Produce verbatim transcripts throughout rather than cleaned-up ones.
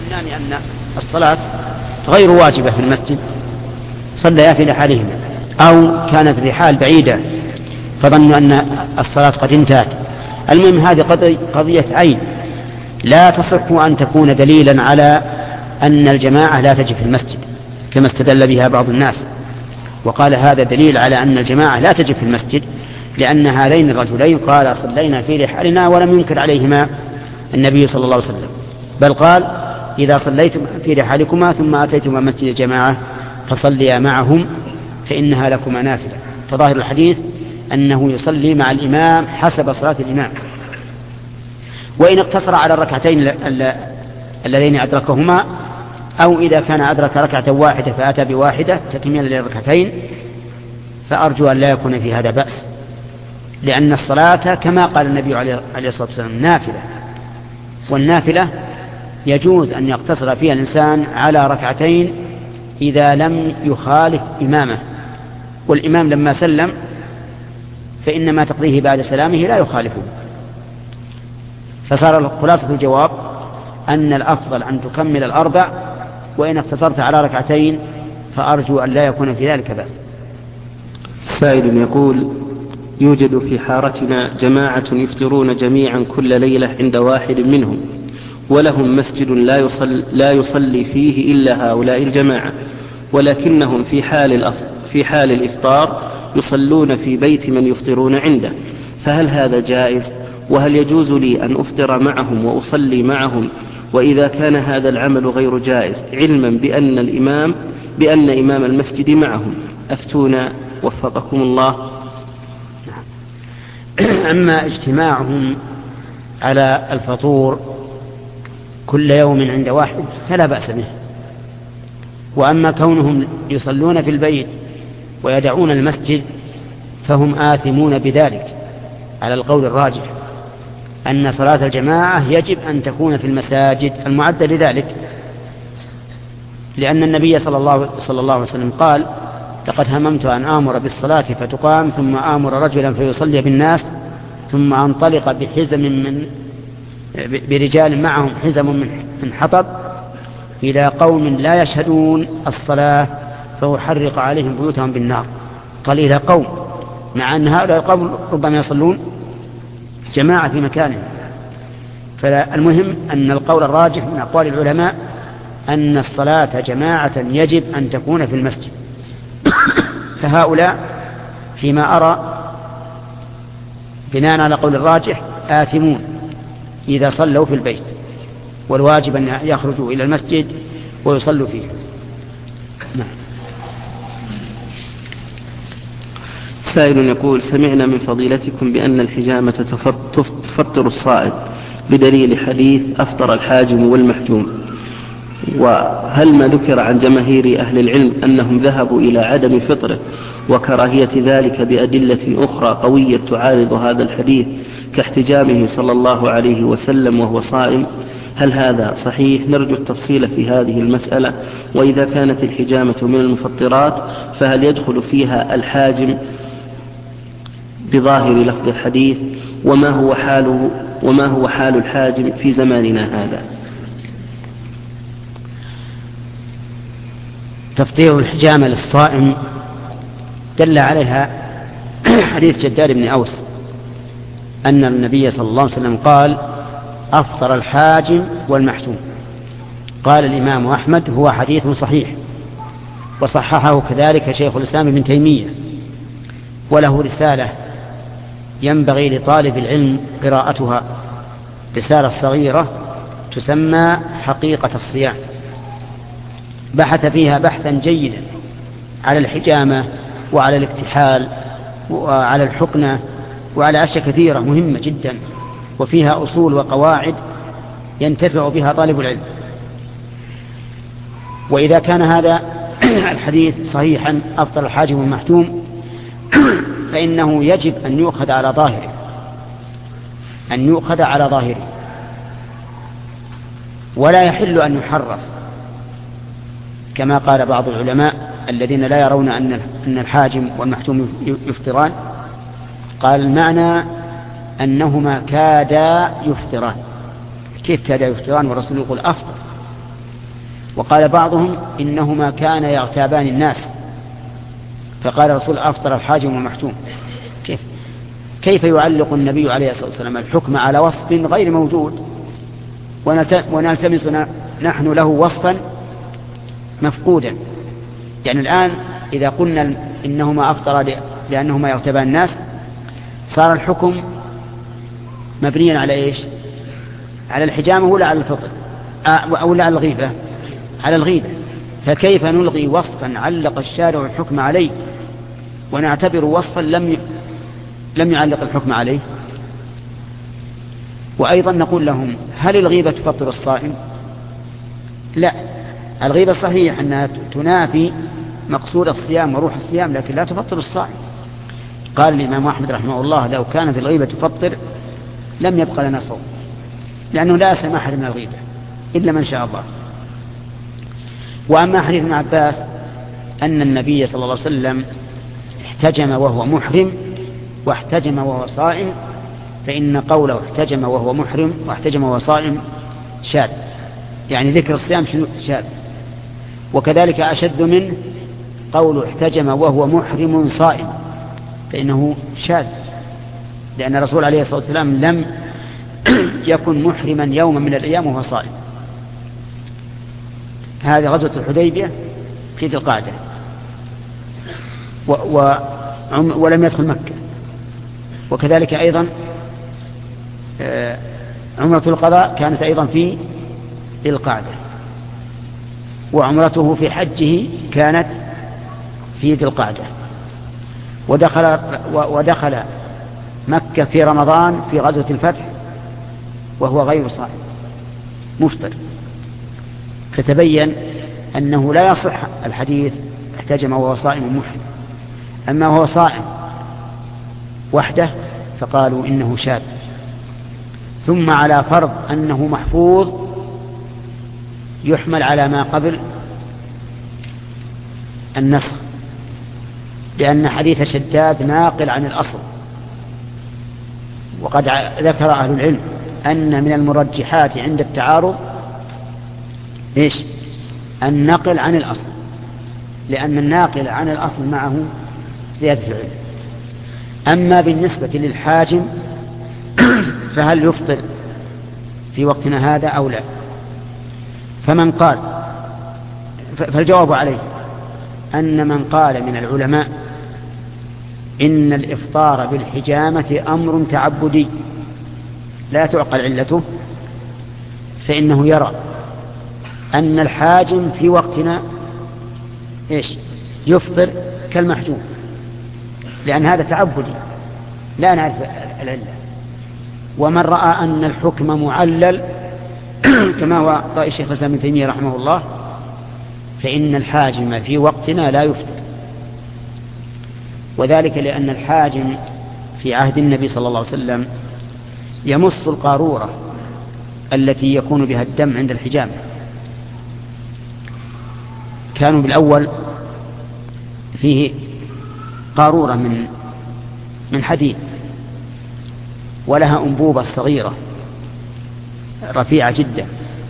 يظنان أن الصلاة غير واجبة في المسجد صليا في رحالهما، أو كانت الرحال بعيدة فظنوا أن الصلاة قد انتهت. المهم هذه قضية عين لا تصح أن تكون دليلا على أن الجماعة لا تجب في المسجد كما استدل بها بعض الناس، وقال هذا دليل على أن الجماعة لا تجب في المسجد، لأن هذين الرجلين قال صلينا في رحالنا ولم ينكر عليهما النبي صلى الله عليه وسلم، بل قال إذا صليتم في رحالكما ثم أتيتم مسجد الجماعة فصليا معهم فإنها لكما نافلة. فظاهر الحديث أنه يصلي مع الإمام حسب صلاة الإمام، وإن اقتصر على الركعتين اللذين أدركهما، أو إذا كان أدرك ركعة واحدة فأتى بواحدة تكميلا للركعتين، فأرجو أن لا يكون في هذا بأس، لأن الصلاة كما قال النبي عليه الصلاة والسلام نافلة، والنافلة يجوز أن يقتصر فيها الإنسان على ركعتين إذا لم يخالف إمامه، والإمام لما سلم فإنما تقضيه بعد سلامه لا يخالفه. فصار خلاصة الجواب أن الأفضل أن تكمل الأربع، وإن اقتصرت على ركعتين فأرجو أن لا يكون في ذلك بأس. سائل يقول: يوجد في حارتنا جماعة يفطرون جميعا كل ليلة عند واحد منهم، ولهم مسجد لا يصلي, لا يصلي فيه إلا هؤلاء الجماعة، ولكنهم في حال, في حال الإفطار يصلون في بيت من يفطرون عنده، فهل هذا جائز؟ وهل يجوز لي أن أفطر معهم وأصلي معهم؟ وإذا كان هذا العمل غير جائز علما بأن الإمام بأن إمام المسجد معهم أفتونا وفقكم الله. أما اجتماعهم على الفطور كل يوم عند واحد فلا بأس به، وأما كونهم يصلون في البيت ويدعون المسجد فهم آثمون بذلك على القول الراجح أن صلاة الجماعة يجب أن تكون في المساجد المعدة لذلك، لأن النبي صلى الله, صلى الله عليه وسلم قال: لقد هممت أن آمر بالصلاة فتقام ثم آمر رجلا فيصلي بالناس ثم أنطلق بحزم من برجال معهم حزم من حطب إلى قوم لا يشهدون الصلاة فأحرق عليهم بيوتهم بالنار. قال إلى قوم، مع أن هؤلاء القوم ربما يصلون جماعة في مكانهم. فالمهم أن القول الراجح من أقوال العلماء أن الصلاة جماعة يجب أن تكون في المسجد. فهؤلاء فيما أرى بناء على قول الراجح آثمون إذا صلوا في البيت، والواجب أن يخرجوا إلى المسجد ويصلوا فيه. نعم. سائل يقول: سمعنا من فضيلتكم بأن الحجامة تفطر الصائم بدليل حديث أفطر الحاجم والمحجوم، وهل ما ذكر عن جماهير أهل العلم أنهم ذهبوا إلى عدم فطره وكراهية ذلك بأدلة أخرى قوية تعارض هذا الحديث كاحتجامه صلى الله عليه وسلم وهو صائم، هل هذا صحيح؟ نرجو التفصيل في هذه المسألة. وإذا كانت الحجامة من المفطرات فهل يدخل فيها الحاجم بظاهر لفظ الحديث؟ وما هو حاله وما هو حال الحاجم في زماننا هذا؟ تفطير الحجامة للصائم دل عليها حديث جدار بن أوس أن النبي صلى الله عليه وسلم قال: أفطر الحاجم والمحجوم. قال الإمام أحمد: هو حديث صحيح، وصححه كذلك شيخ الإسلام ابن تيمية، وله رسالة ينبغي لطالب العلم قراءتها، رسالة صغيرة تسمى حقيقة الصيام، بحث فيها بحثا جيدا على الحجامة وعلى الاكتحال وعلى الحقنة وعلى أشياء كثيرة مهمة جدا، وفيها أصول وقواعد ينتفع بها طالب العلم. وإذا كان هذا الحديث صحيحا أفضل الحاجم والمحجوم فإنه يجب أن يؤخذ على ظاهره أن يؤخذ على ظاهره ولا يحل أن يحرف، كما قال بعض العلماء الذين لا يرون أن الحاجم والمحجوم يفطران. قال المعنى أنهما كادا يفطران. كيف كادا يفطران والرسول يقول أفطر؟ وقال بعضهم إنهما كان يغتابان الناس، فقال الرسول أفطر الحاجم والمحتوم. كيف كيف يعلق النبي عليه الصلاة والسلام الحكم على وصف غير موجود ونلتمس نحن له وصفا مفقودا؟ يعني الآن إذا قلنا إنهما أفطر لأنهما يغتابان الناس صار الحكم مبنيا على إيش؟ على الحجامة ولا على الفطر أو لا على الغيبة؟ على الغيبة. فكيف نلغي وصفا علق الشارع الحكم عليه ونعتبر وصفا لم لم يعلق الحكم عليه؟ وأيضا نقول لهم هل الغيبة تفطر الصائم؟ لا، الغيبة صحيح أنها تنافي مقصود الصيام وروح الصيام لكن لا تفطر الصائم. قال الإمام أحمد رحمه الله لو كانت الغيبة تفطر لم يبقى لنا صوم، لأنه لا سماح من الغيبة إلا من شاء الله. وأما حديث ابن عباس أن النبي صلى الله عليه وسلم احتجم وهو محرم واحتجم وهو صائم، فإن قوله احتجم وهو محرم واحتجم وهو صائم شاذ، يعني ذكر الصيام شاذ. وكذلك أشد منه قوله احتجم وهو محرم صائم، فإنه شاذ، لأن الرسول عليه الصلاة والسلام لم يكن محرما يوما من الأيام وهو صائم. هذه غزوة الحديبية في ذي القعدة، و و ولم يدخل مكة. وكذلك أيضا عمرة القضاء كانت أيضا في ذي القعدة، وعمرته في حجه كانت في ذي القعدة، ودخل, ودخل مكة في رمضان في غزوة الفتح وهو غير صائم مفطر. فتبين أنه لا يصح الحديث احتجم وهو صائم محرم. أما هو صائم وحده فقالوا إنه شاذ. ثم على فرض أنه محفوظ يحمل على ما قبل النسخ، لأن حديث شداد ناقل عن الأصل، وقد ذكر أهل العلم أن من المرجحات عند التعارض إيش؟ النقل عن الأصل، لأن الناقل عن الأصل معه زيادة العلم. أما بالنسبة للحاجم فهل يفطر في وقتنا هذا أو لا؟ فمن قال فالجواب عليه أن من قال من العلماء إن الإفطار بالحجامة أمر تعبدي لا تعقل علته، فإنه يرى أن الحاجم في وقتنا إيش؟ يفطر كالمحجوم، لأن هذا تعبدي لا نعرف العلة. ومن رأى أن الحكم معلل كما هو رأي الشيخ الإسلام ابن تيمية رحمه الله، فإن الحاجم في وقتنا لا يفطر، وذلك لأن الحاجم في عهد النبي صلى الله عليه وسلم يمص القارورة التي يكون بها الدم عند الحجامة. كانوا بالأول فيه قارورة من من حديد ولها أنبوبة صغيرة رفيعة جدا،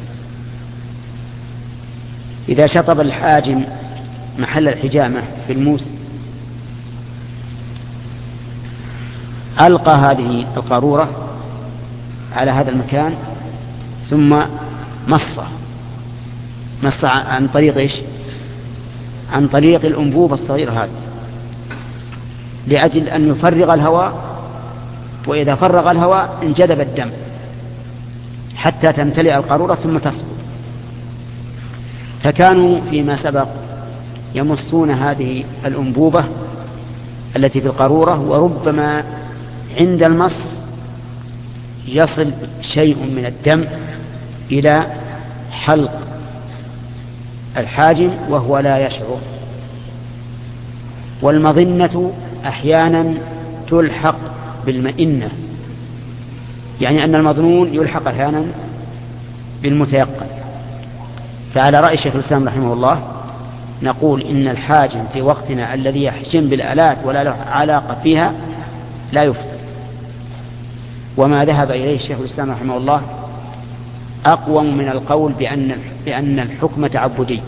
إذا شطب الحاجم محل الحجامة في الموس ألقى هذه القارورة على هذا المكان ثم مص مص عن طريق إيش؟ عن طريق الأنبوبة الصغيرة هذه، لأجل أن يفرغ الهواء، وإذا فرغ الهواء انجذب الدم حتى تمتلئ القارورة ثم تسقط. فكانوا فيما سبق يمصون هذه الأنبوبة التي في القارورة، وربما عند المص يصل شيء من الدم إلى حلق الحاجم وهو لا يشعر. والمظنة أحيانا تلحق بالمئنة، يعني أن المظنون يلحق أحيانا بالمتيقن. فعلى رأي الشيخ الإسلام رحمه الله نقول إن الحاجم في وقتنا الذي يحجم بالآلات ولا له علاقة فيها لا يفطر. وما ذهب إليه الشيخ الإسلام رحمه الله أقوم من القول بأن بأن الحكم تعبدي،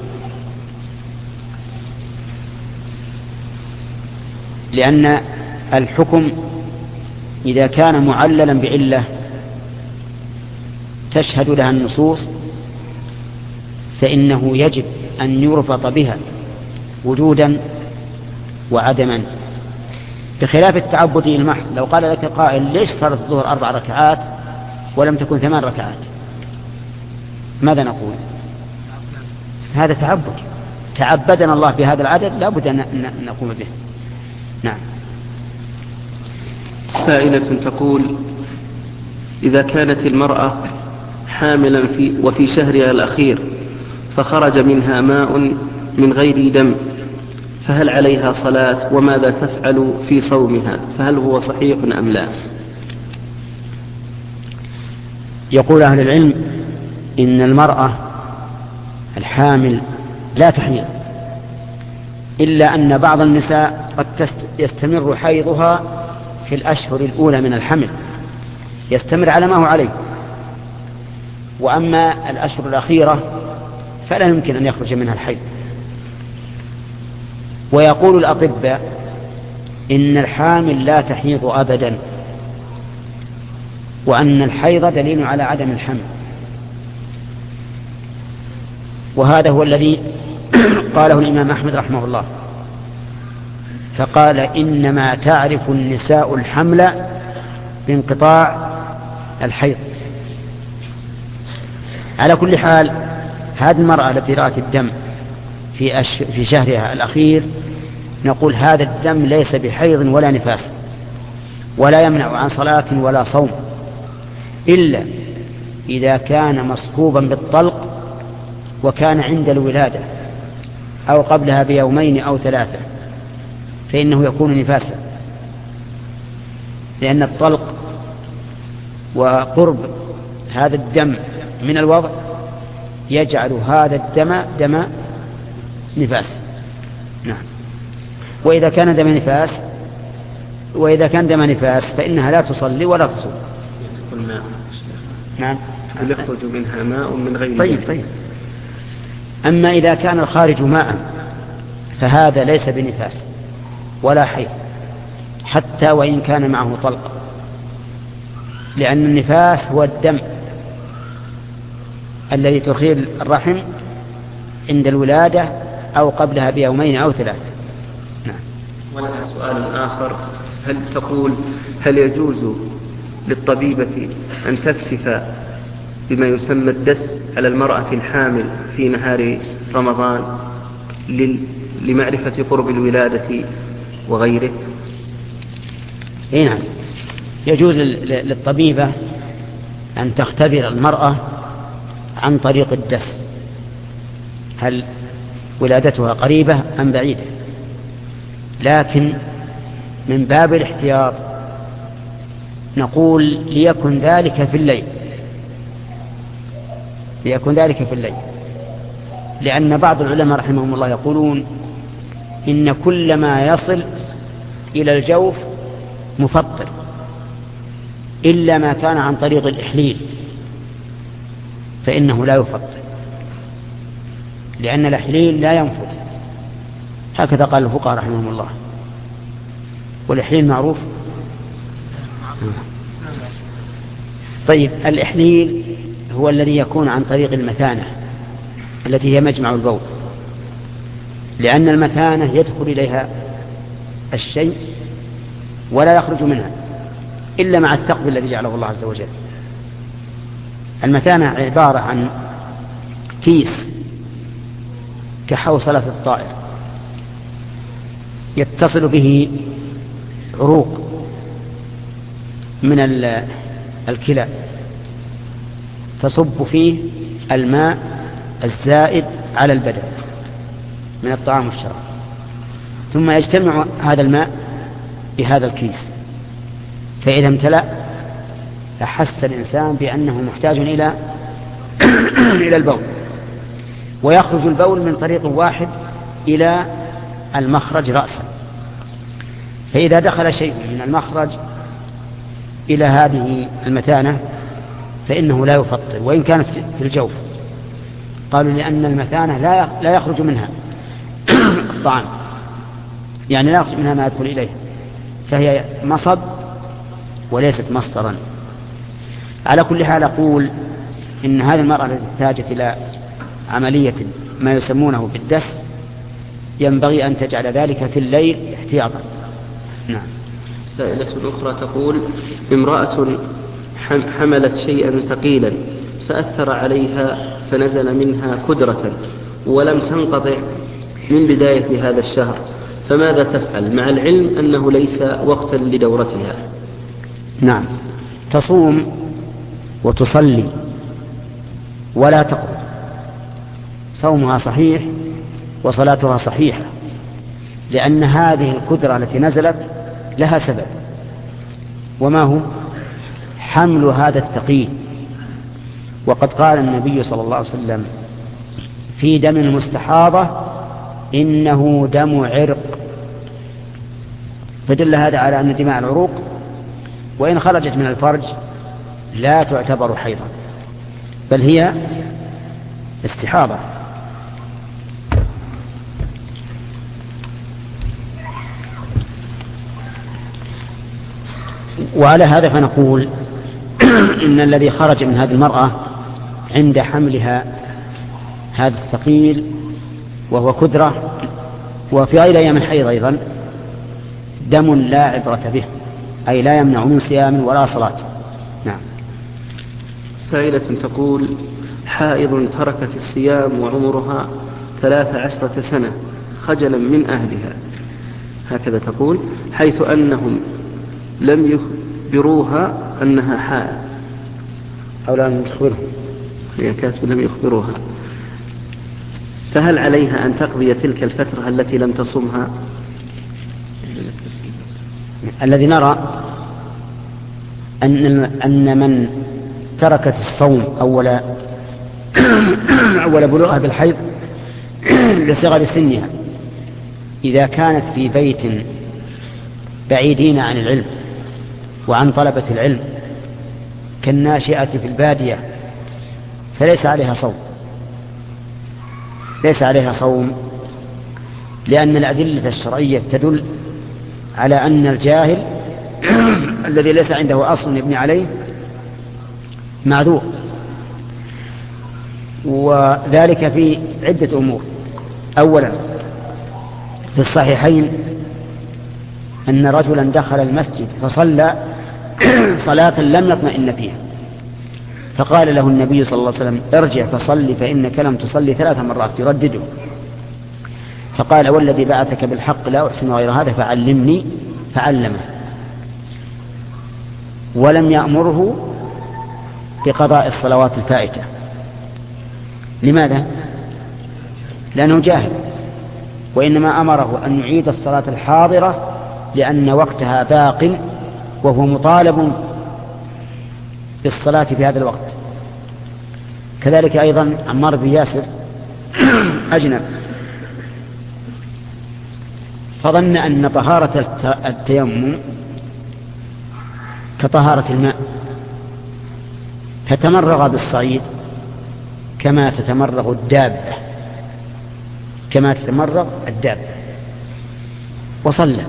لأن الحكم إذا كان معللا بعلة تشهد لها النصوص فإنه يجب أن يربط بها وجودا وعدما، بخلاف التعبد المحض. لو قال لك قائل ليش صارت الظهر أربع ركعات ولم تكن ثمان ركعات، ماذا نقول؟ هذا تعبد، تعبدنا الله بهذا العدد، لا بد أن نقوم به. نعم. سائلة تقول: إذا كانت المرأة حاملا في وفي شهرها الأخير فخرج منها ماء من غير دم، فهل عليها صلاة؟ وماذا تفعل في صومها؟ فهل هو صحيح أم لا؟ يقول أهل العلم إن المرأة الحامل لا تحيض، إلا أن بعض النساء قد يستمر حيضها في الأشهر الأولى من الحمل، يستمر على ما هو عليه، وأما الأشهر الأخيرة فلا يمكن أن يخرج منها الحيض. ويقول الأطباء إن الحامل لا تحيض أبدا، وأن الحيض دليل على عدم الحمل، وهذا هو الذي قاله الإمام أحمد رحمه الله، فقال: إنما تعرف النساء الحمل بانقطاع الحيض. على كل حال، هذه المرأة التي رأت الدم في, أش... في شهرها الأخير نقول هذا الدم ليس بحيض ولا نفاس، ولا يمنع عن صلاة ولا صوم، إلا إذا كان مصحوبا بالطلق وكان عند الولادة أو قبلها بيومين أو ثلاثة، فإنه يكون نفاسا، لأن الطلق وقرب هذا الدم من الوضع يجعل هذا الدم دم نفاس. نعم. وإذا كان دم نفاس وإذا كان دم نفاس فإنها لا تصلي ولا تصوم. نعم. يخرج منها ماء من غير طيب طيب. أما إذا كان الخارج ماء فهذا ليس بنفاس ولا حيض، حتى وإن كان معه طلق، لأن النفاس هو الدم الذي تخيل الرحم عند الولادة أو قبلها بيومين أو ثلاثة. نعم. ولها سؤال آخر: هل تقول هل يجوز للطبيبة أن تكشف بما يسمى الدس على المرأة الحامل في نهار رمضان لمعرفة قرب الولادة وغيره؟ إيه نعم، يجوز للطبيبة أن تختبر المرأة عن طريق الدس هل ولادتها قريبة أم بعيدة، لكن من باب الاحتياط نقول ليكن ذلك في الليل، ليكن ذلك في الليل، لأن بعض العلماء رحمهم الله يقولون إن كل ما يصل إلى الجوف مفطر إلا ما كان عن طريق الإحليل فإنه لا يفطر، لأن الإحليل لا ينفذ، هكذا قال الفقهاء رحمهم الله. والإحليل معروف. طيب، الإحليل هو الذي يكون عن طريق المثانة التي هي مجمع البول، لأن المثانة يدخل إليها الشيء ولا يخرج منها إلا مع الثقب الذي جعله الله عز وجل. المثانة عبارة عن كيس كحوصلة الطائر يتصل به عروق من الكلى تصب فيه الماء الزائد على البدن من الطعام والشراب، ثم يجتمع هذا الماء بهذا الكيس، فإذا امتلأ أحس الإنسان بأنه محتاج إلى إلى البول، ويخرج البول من طريق واحد إلى المخرج رأسا، فإذا دخل شيء من المخرج إلى هذه المثانة فإنه لا يفطر وإن كانت في الجوف. قالوا لأن المثانة لا يخرج منها الطعام، يعني لا يخرج منها ما يدخل إليه، فهي مصب وليست مصدرا. على كل حال أقول إن هذه المرأة التي احتاجت إلى عملية ما يسمونه بالدس ينبغي أن تجعل ذلك في الليل احتياطا. نعم. سائلة أخرى تقول: امرأة حملت شيئا ثقيلا فأثر عليها فنزل منها كدرة ولم تنقطع من بداية هذا الشهر، فماذا تفعل مع العلم أنه ليس وقتا لدورتها؟ نعم، تصوم وتصلي ولا تقضي، صومها صحيح وصلاتها صحيحة، لأن هذه الكدرة التي نزلت لها سبب، وما هو حمل هذا الثقيل. وقد قال النبي صلى الله عليه وسلم في دم المستحاضة إنه دم عرق، فدل هذا على أن دماء العروق وإن خرجت من الفرج لا تعتبر حيضا بل هي استحاضة. وعلى هذا فنقول إن الذي خرج من هذه المرأة عند حملها هذا الثقيل وهو كدرة وفي غير أيام الحيض أيضا دم لا عبرة به، أي لا يمنع من صيام ولا صلاة. نعم. سائلة تقول: حائض تركت الصيام وعمرها ثلاث عشرة سنة خجلا من أهلها، هكذا تقول، حيث أنهم لم يخبروها أنها حائض أو لم يخبرهم، هي كاتب لم يخبروها، فهل عليها أن تقضي تلك الفترة التي لم تصمها؟ الذي نرى أن أن من تركت الصوم أول أول بلوغها بالحيض لصغر سنها إذا كانت في بيت بعيدين عن العلم وعن طلبة العلم كالناشئة في البادية فليس عليها صوم، ليس عليها صوم لأن الأدلة الشرعية تدل على أن الجاهل الذي ليس عنده أصل يبني عليه معذور، وذلك في عدة أمور. أولا في الصحيحين أن رجلا دخل المسجد فصلى صلاة لم يطمئن فيها، فقال له النبي صلى الله عليه وسلم: ارجع فصلي فإنك لم تصلي ثلاث مرات، يردده، فقال: والذي بعثك بالحق لا أحسن غير هذا فعلمني، فعلمه، ولم يأمره بقضاء الصلوات الفائتة. لماذا؟ لأنه جاهل، وإنما أمره أن يعيد الصلاة الحاضرة لأن وقتها باق وهو مطالب بالصلاة في هذا الوقت. كذلك أيضا عمار بن ياسر أجنب فظن أن طهارة التيمم كطهارة الماء فتمرغ بالصعيد كما تتمرغ الدابة كما تتمرغ الدابة وصلى.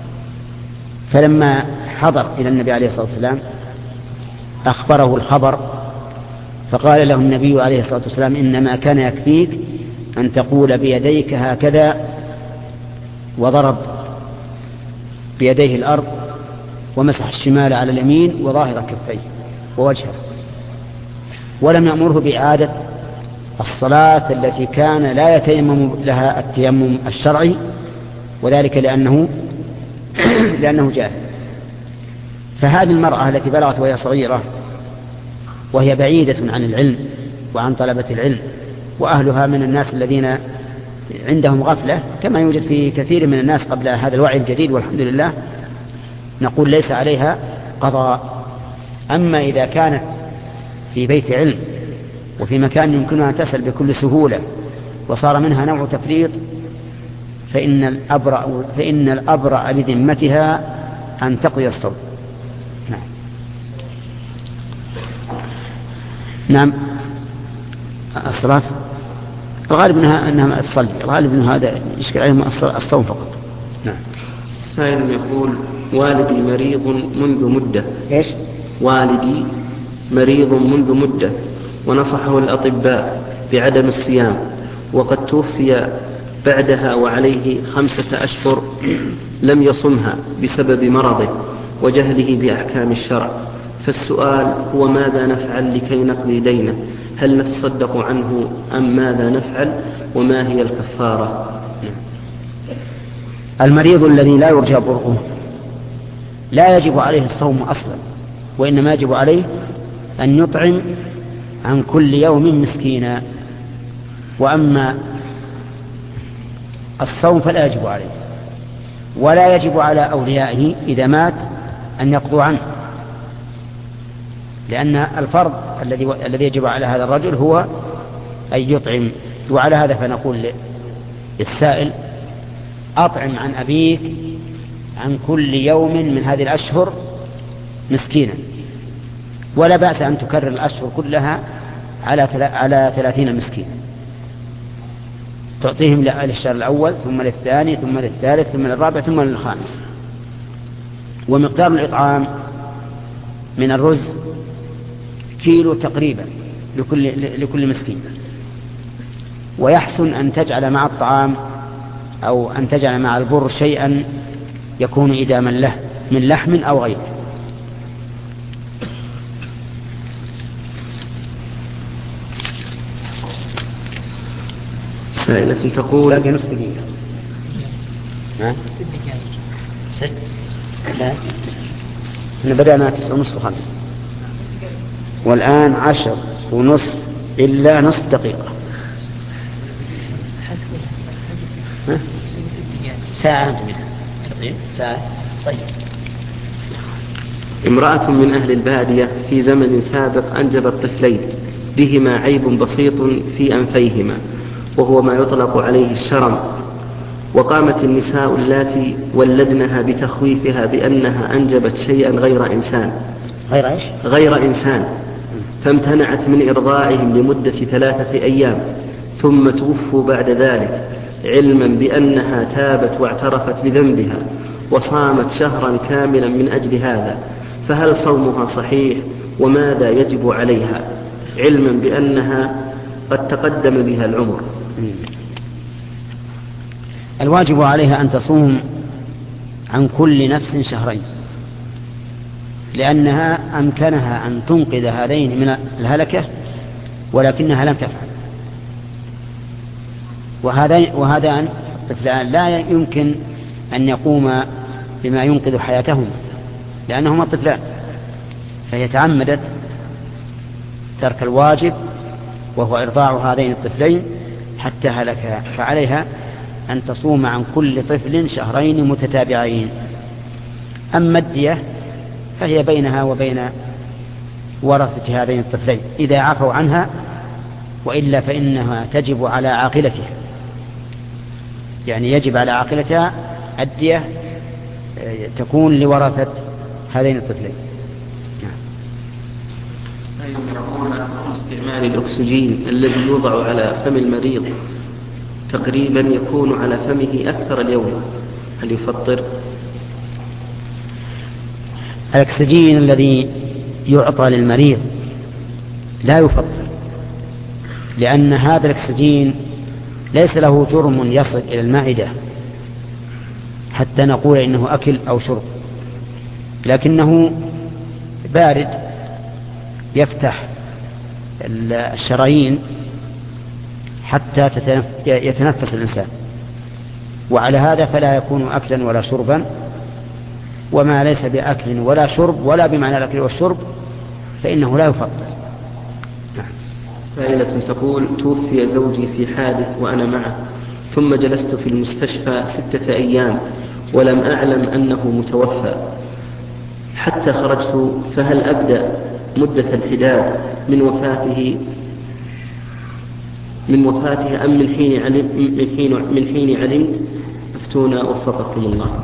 فلما حضر إلى النبي عليه الصلاة والسلام أخبره الخبر، فقال له النبي عليه الصلاة والسلام: إنما كان يكفيك أن تقول بيديك هكذا، وضرب بيديه الأرض ومسح الشمال على اليمين وظاهر كفيه ووجهه، ولم يأمره بإعادة الصلاة التي كان لا يتيمم لها التيمم الشرعي، وذلك لأنه لأنه جاهل. فهذه المرأة التي بلغت وهي صغيرة وهي بعيدة عن العلم وعن طلبة العلم، وأهلها من الناس الذين عندهم غفلة كما يوجد في كثير من الناس قبل هذا الوعي الجديد والحمد لله، نقول ليس عليها قضاء. أما إذا كانت في بيت علم وفي مكان يمكنها أن تسأل بكل سهولة وصار منها نوع تفريط فإن الأبرأ, فإن الأبرأ بذمتها أن تقضي الصوم. نعم. نعم. الصلاة الغالب أنها أنها تصلي، الغالب أن هذا يشكل عليهم الصوم فقط. نعم. سائل يقول: والدي مريض منذ مدة. إيش؟ والدي مريض منذ مدة ونصحه الأطباء بعدم الصيام، وقد توفي بعدها وعليه خمسة أشهر لم يصمها بسبب مرضه وجهله بأحكام الشرع، فالسؤال هو: ماذا نفعل لكي نقضي دينه؟ هل نتصدق عنه أم ماذا نفعل؟ وما هي الكفارة؟ المريض الذي لا يرجى برؤه لا يجب عليه الصوم أصلا، وإنما يجب عليه أن يطعم عن كل يوم مسكينا. وأما الصوم فلا يجب عليه، ولا يجب على أوليائه إذا مات أن يقضوا عنه، لأن الفرض الذي الذي يجب على هذا الرجل هو أن يطعم. وعلى هذا فنقول للسائل: أطعم عن أبيك عن كل يوم من هذه الأشهر مسكينا، ولا بأس أن تكرر الأشهر كلها على على ثلاثين مسكين، تعطيهم للشهر الأول ثم للثاني ثم للثالث ثم للرابع ثم للخامس. ومقدار الإطعام من الرز كيلو تقريبا لكل لكل مسكين. ويحسن أن تجعل مع الطعام أو أن تجعل مع البر شيئا يكون إداما له من لحم أو غيره. سائلة تقول: باقي نص دقيقة. ها؟ ست؟ لا، احنا بدأنا تسعة ونصف وخمس، والآن عشر ونصف إلا نصف دقيقة. ها؟ ساعة أنت منها ساعة. طيب. امرأة من أهل البادية في زمن سابق أنجبت طفلين بهما عيب بسيط في أنفيهما وهو ما يطلق عليه الشرم، وقامت النساء اللاتي ولدنها بتخويفها بأنها أنجبت شيئا غير إنسان غير إيش؟ غير إنسان فامتنعت من إرضاعهم لمدة ثلاثة أيام، ثم توفوا بعد ذلك علما بأنها تابت واعترفت بذنبها وصامت شهرا كاملا من أجل هذا، فهل صومها صحيح؟ وماذا يجب عليها علما بأنها قد تقدم بها العمر؟ الواجب عليها أن تصوم عن كل نفس شهرين، لأنها أمكنها أن تنقذ هذين من الهلكة ولكنها لم تفعل. وهذان الطفلان لا يمكن أن يقوم بما ينقذ حياتهما لأنهما طفلان، فهي تعمدت ترك الواجب وهو إرضاع هذين الطفلين حتى هلكا، فعليها أن تصوم عن كل طفل شهرين متتابعين. أما الدية فهي بينها وبين ورثة هذين الطفلين إذا عفوا عنها، وإلا فإنها تجب على عاقلتها، يعني يجب على عاقلتها الدية تكون لورثة هذين الطفلين. استعمال الأكسجين الذي يوضع على فم المريض تقريبا يكون على فمه أكثر اليوم، هل يفطر؟ الأكسجين الذي يعطى للمريض لا يفطر، لأن هذا الأكسجين ليس له جرم يصل إلى المعدة حتى نقول إنه أكل أو شرب، لكنه بارد يفتح الشرايين حتى يتنفس الإنسان، وعلى هذا فلا يكون أكلا ولا شربا، وما ليس بأكل ولا شرب ولا بمعنى الأكل والشرب فإنه لا يفطر. سائلة تقول: توفي زوجي في حادث وأنا معه، ثم جلست في المستشفى ستة أيام ولم أعلم أنه متوفى حتى خرجت، فهل أبدأ مدة الحداد من وفاته من وفاته أم من حين علم من حين من حين علمت؟ أفتونا وفقكم الله.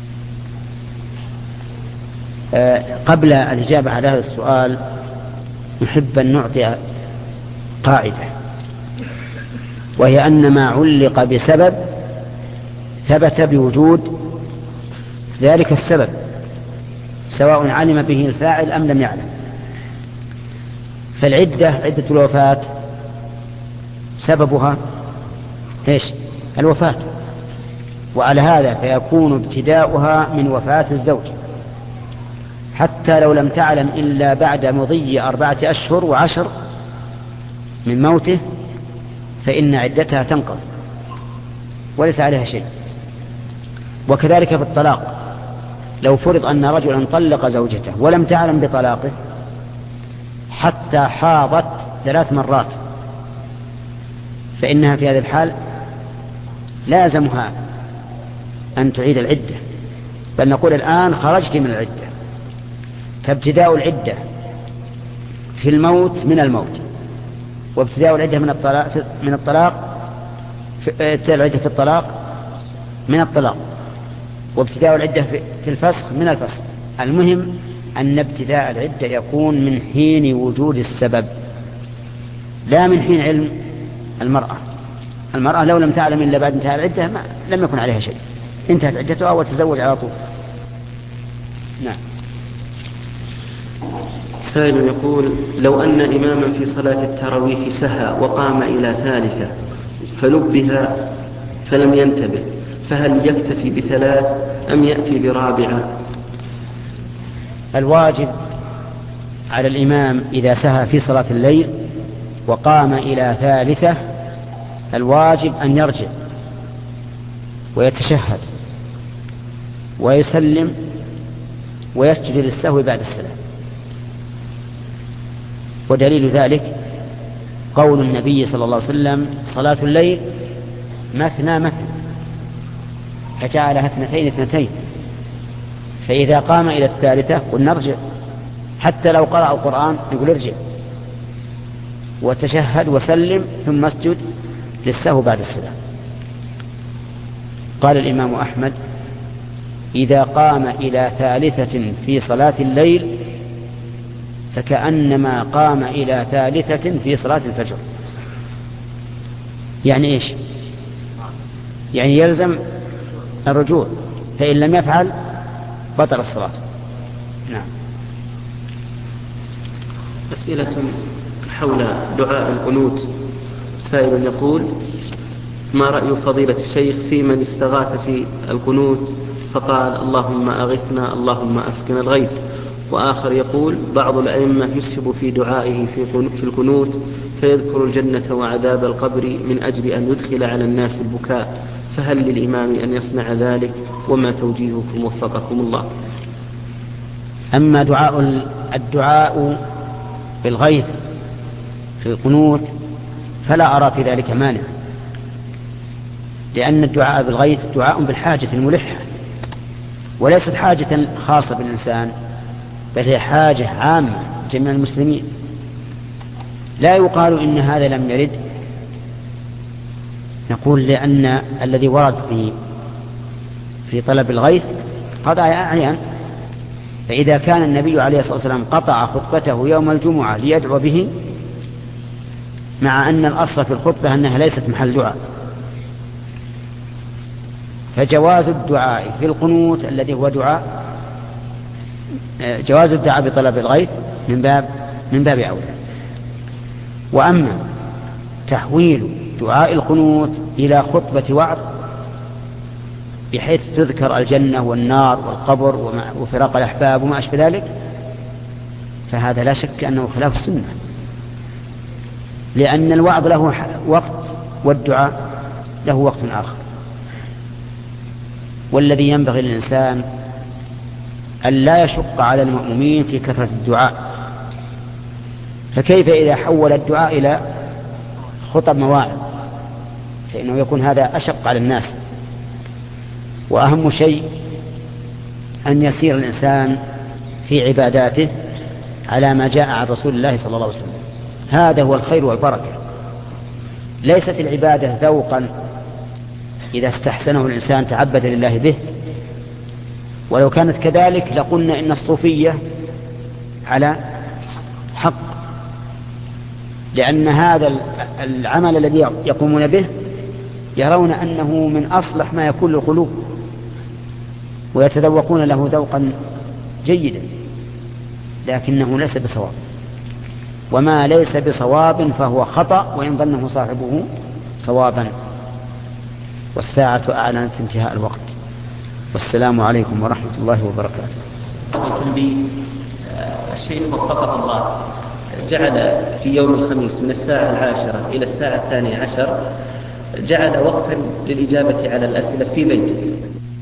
قبل الإجابة على هذا السؤال نحب أن نعطي قاعدة، وهي أن ما علق بسبب ثبت بوجود ذلك السبب، سواء علم به الفاعل أم لم يعلم. فالعدة، عدة الوفاة سببها إيش؟ الوفاة، وعلى هذا فيكون ابتداؤها من وفاة الزوج، حتى لو لم تعلم إلا بعد مضي أربعة أشهر وعشر من موته فإن عدتها تنقضي وليس عليها شيء. وكذلك في الطلاق، لو فرض أن رجلا طلق زوجته ولم تعلم بطلاقه حتى حاضت ثلاث مرات فإنها في هذه الحال لازمها أن تعيد العدة، بل نقول الآن خرجت من العدة. فابتداء العدة في الموت من الموت، وابتداء العدة من الطلاق من الطلاق ابتداء العدة في الطلاق من الطلاق، وابتداء العدة في الفسخ من الفسخ. المهم أن ابتداء العدة يكون من حين وجود السبب، لا من حين علم المرأة. المرأة لو لم تعلم إلا بعد انتهاء العدة ما لم يكن عليها شيء، انتهت عدتها وتزوج على طول. نعم. سائل يقول: لو أن إماما في صلاة التراويح سهى وقام إلى ثالثة فنبه فلم ينتبه، فهل يكتفي بثلاث أم يأتي برابعة؟ الواجب على الإمام إذا سهى في صلاة الليل وقام إلى ثالثة، الواجب أن يرجع ويتشهد ويسلم ويسجد للسهو بعد السلام. ودليل ذلك قول النبي صلى الله عليه وسلم: صلاة الليل مثنى مثنى، فجعلها اثنتين اثنتين. فإذا قام إلى الثالثة قلنا ارجع، حتى لو قرأ القرآن نقول ارجع وتشهد وسلم ثم اسجد للسهو بعد السلام. قال الإمام أحمد: إذا قام إلى ثالثة في صلاة الليل فكأنما قام إلى ثالثة في صلاة الفجر. يعني إيش؟ يعني يلزم الرجوع، فإن لم يفعل بطل الصلاة. نعم. أسئلة حول دعاء القنوت. سائل يقول: ما رأي فضيلة الشيخ في من استغاث في القنوت فقال: اللهم أغثنا اللهم أسكن الغيث؟ وآخر يقول: بعض الأئمة يسهب في دعائه في القنوت فيذكر الجنة وعذاب القبر من أجل أن يدخل على الناس البكاء، فهل للإمام أن يصنع ذلك؟ وما توجيهكم وفقكم الله؟ أما دعاء الدعاء بالغيث في القنوت فلا أرى في ذلك مانع، لأن الدعاء بالغيث دعاء بالحاجة الملحة، وليست حاجة خاصة بالإنسان، بل هي حاجة عامة جميع المسلمين. لا يقال إن هذا لم يرد، نقول لأن الذي ورد في في طلب الغيث قضايا أعيان. فإذا كان النبي عليه الصلاة والسلام قطع خطبته يوم الجمعة ليدعو به، مع أن الأصل في الخطبة أنها ليست محل دعاء، فجواز الدعاء في القنوت الذي هو دعاء جواز الدعاء بطلب الغيث من باب من باب أولى. وأما تحويل دعاء القنوت إلى خطبة وعظ بحيث تذكر الجنة والنار والقبر وفراق الأحباب وما أشبه ذلك، فهذا لا شك أنه خلاف السنة، لأن الوعظ له وقت والدعاء له وقت آخر. والذي ينبغي للإنسان أن لا يشق على المؤمنين في كثرة الدعاء، فكيف إذا حول الدعاء إلى خطب مواعظ؟ فإنه يكون هذا أشق على الناس. وأهم شيء أن يسير الإنسان في عباداته على ما جاء عن رسول الله صلى الله عليه وسلم، هذا هو الخير والبركة. ليست العبادة ذوقا إذا استحسنه الإنسان تعبد لله به، ولو كانت كذلك لقلنا إن الصوفية على حق لأن هذا العمل الذي يقومون به يرون أنه من أصلح ما يكون للقلوب ويتذوقون له ذوقا جيدا، لكنه ليس بصواب، وما ليس بصواب فهو خطأ وإن ظنه صاحبه صوابا. والساعة أعلنت انتهاء الوقت. والسلام عليكم ورحمة الله وبركاته. تنبيه: الشيخ وفقه الله جعل في يوم الخميس من الساعة العاشرة إلى الساعة الثانية عشر جعل وقتا للإجابة على الأسئلة في بيته.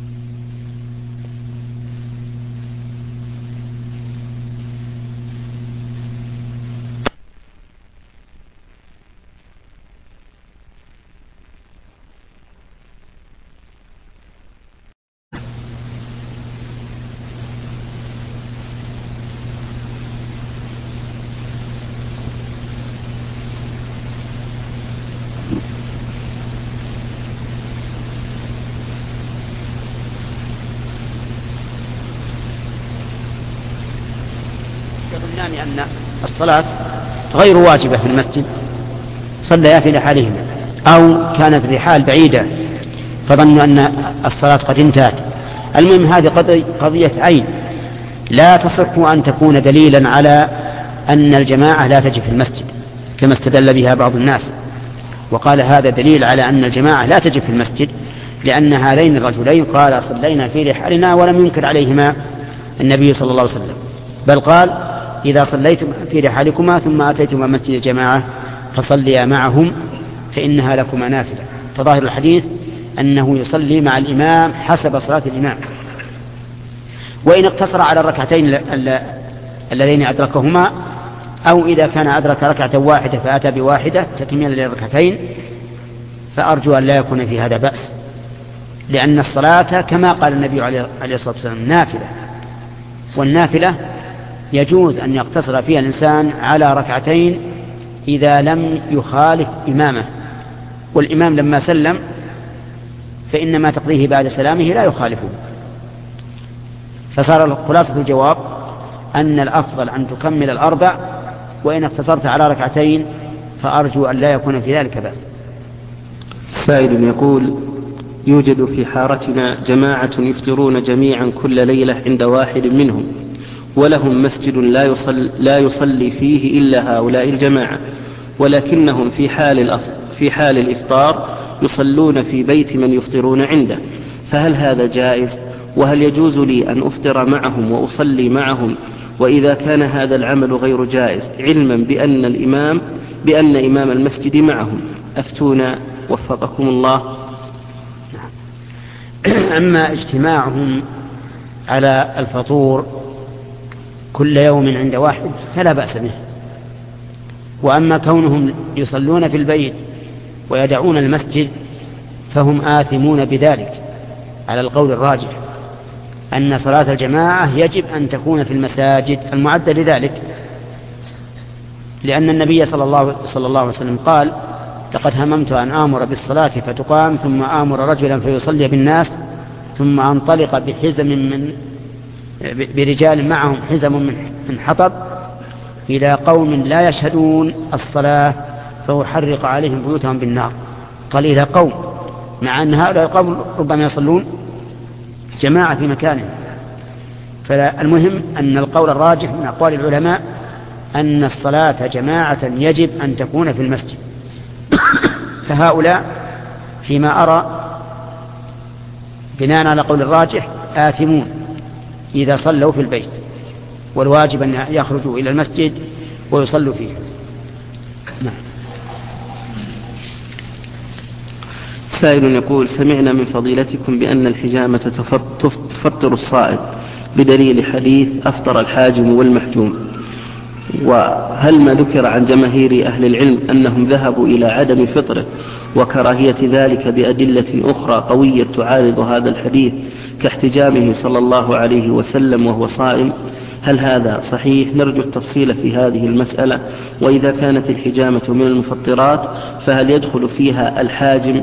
يظنان أن الصلاة غير واجبة في المسجد، صليا في رحالهما، أو كانت رحال بعيدة فظنوا أن الصلاة قد انتهت. المهم هذه قضية عين لا تصح أن تكون دليلا على أن الجماعة لا تجب في المسجد كما استدل بها بعض الناس، وقال هذا دليل على أن الجماعة لا تجب في المسجد، لأن هذين الرجلين قال صلينا في رحالنا ولم ينكر عليهما النبي صلى الله عليه وسلم، بل قال إذا صليتم في رحالكما ثم أتيتما مسجد الجماعة فصليا معهم فإنها لكما نافلة. فظاهر الحديث أنه يصلي مع الإمام حسب صلاة الإمام، وإن اقتصر على الركعتين اللذين أدركهما، أو إذا كان أدرك ركعة واحدة فأتى بواحدة تكميلا للركعتين، فأرجو أن لا يكون في هذا بأس، لأن الصلاة كما قال النبي عليه الصلاة والسلام نافلة، والنافلة يجوز أن يقتصر فيها الإنسان على ركعتين إذا لم يخالف إمامه، والإمام لما سلم فإنما تقضيه بعد سلامه لا يخالفه. فصار خلاصة الجواب أن الأفضل أن تكمل الأربع، وإن اقتصرت على ركعتين فأرجو أن لا يكون في ذلك بأس. سائل يقول: يوجد في حارتنا جماعة يفطرون جميعا كل ليلة عند واحد منهم، ولهم مسجد لا يصلي, لا يصلي فيه إلا هؤلاء الجماعة، ولكنهم في حال, في حال الإفطار يصلون في بيت من يفطرون عنده، فهل هذا جائز؟ وهل يجوز لي أن أفطر معهم وأصلي معهم؟ وإذا كان هذا العمل غير جائز علما بأن الإمام بأن إمام المسجد معهم أفتونا وفقكم الله. أما اجتماعهم على الفطور كل يوم عند واحد فلا بأس به، وأما كونهم يصلون في البيت ويدعون المسجد فهم آثمون بذلك على القول الراجح أن صلاة الجماعة يجب أن تكون في المساجد المعدة لذلك، لأن النبي صلى الله, صلى الله عليه وسلم قال: لقد هممت أن آمر بالصلاة فتقام ثم آمر رجلا فيصلي بالناس ثم أنطلق بحزم من برجال معهم حزم من حطب إلى قوم لا يشهدون الصلاة فأحرق عليهم بيوتهم بالنار. قال إلى قوم، مع أن هؤلاء القوم ربما يصلون جماعة في مكانهم. فالمهم أن القول الراجح من أقوال العلماء أن الصلاة جماعة يجب أن تكون في المسجد. فهؤلاء فيما أرى بناء على قول الراجح آثمون إذا صلوا في البيت، والواجب أن يخرجوا إلى المسجد ويصلوا فيه. نعم. سائل يقول: سمعنا من فضيلتكم بأن الحجامة تفطر الصائم بدليل حديث أفطر الحاجم والمحجوم، وهل ما ذكر عن جماهير أهل العلم أنهم ذهبوا إلى عدم فطره وكراهية ذلك بأدلة أخرى قوية تعارض هذا الحديث كاحتجامه صلى الله عليه وسلم وهو صائم؟ هل هذا صحيح؟ نرجو التفصيل في هذه المسألة. وإذا كانت الحجامة من المفطرات فهل يدخل فيها الحاجم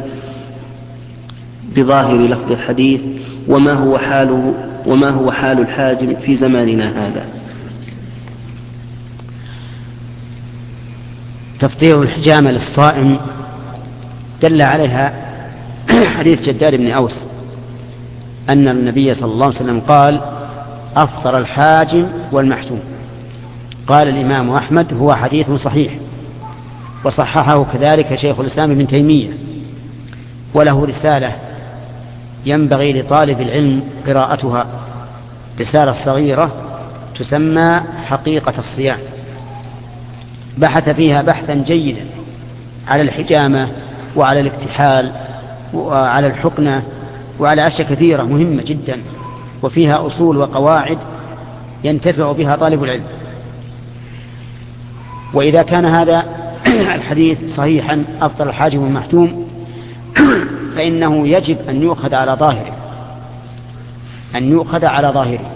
بظاهر لفظ الحديث؟ وما هو حاله وما هو حال الحاجم في زماننا هذا؟ تفطير الحجامة للصائم دل عليها حديث جدار بن أوس أن النبي صلى الله عليه وسلم قال أفطر الحاجم والمحجوم. قال الإمام أحمد هو حديث صحيح، وصححه كذلك شيخ الإسلام ابن تيمية، وله رسالة ينبغي لطالب العلم قراءتها، رسالة صغيرة تسمى حقيقة الصيام، بحث فيها بحثا جيدا على الحجامة وعلى الاكتحال وعلى الحقنة وعلى أشياء كثيرة مهمة جدا، وفيها أصول وقواعد ينتفع بها طالب العلم. وإذا كان هذا الحديث صحيحا أفطر الحاجم والمحجوم فإنه يجب أن يؤخذ على ظاهره، أن يؤخذ على ظاهره،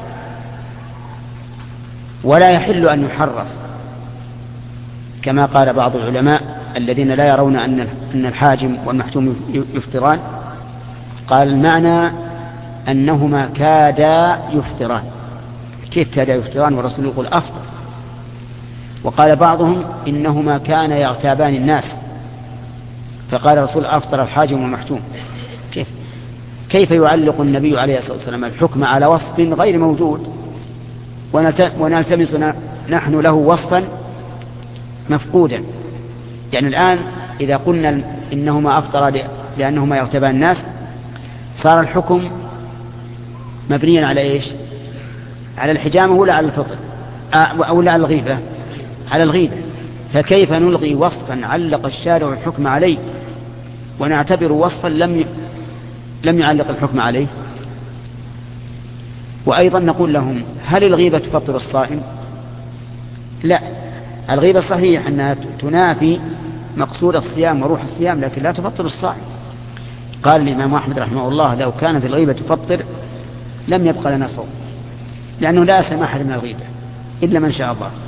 ولا يحل أن يحرف كما قال بعض العلماء الذين لا يرون أن الحاجم والمحجوم يفطران. قال المعنى أنهما كادا يفطران. كيف كادا يفطران والرسول يقول أفطر؟ وقال بعضهم إنهما كان يغتابان الناس، فقال الرسول أفطر الحاجم والمحجوم. كيف كيف يعلق النبي عليه الصلاة والسلام الحكم على وصف غير موجود ونلتمس نحن له وصفا مفقودا؟ يعني الآن إذا قلنا إنهما أفطر لأنهما يغتابان الناس صار الحكم مبنيا على إيش؟ على الحجامة ولا على الفطر أو لا على الغيبة؟ على الغيبة. فكيف نلغي وصفا علق الشارع الحكم عليه ونعتبر وصفا لم لم يعلق الحكم عليه؟ وأيضا نقول لهم هل الغيبة تفطر الصائم؟ لا، الغيبة صحيح أنها تنافي مقصود الصيام وروح الصيام، لكن لا تفطر الصائم. قال الإمام أحمد رحمه الله لو كانت الغيبة تفطر لم يبقى لنا صوم، لأنه لا سماح من الغيبة إلا من شاء الله.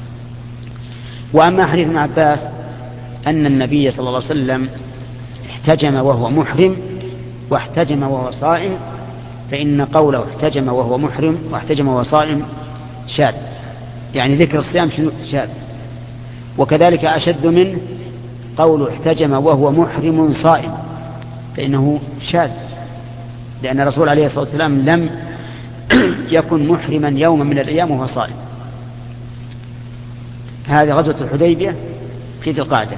وأما حديث ابن عباس أن النبي صلى الله عليه وسلم احتجم وهو محرم واحتجم وهو صائم، فإن قوله احتجم وهو محرم واحتجم وهو صائم شاذ، يعني ذكر الصيام شاذ. وكذلك أشد منه قوله احتجم وهو محرم صائم، فإنه شاذ، لأن الرسول عليه الصلاة والسلام لم يكن محرما يوما من الأيام وهو صائم. هذه غزوة الحديبية في ذي القعدة،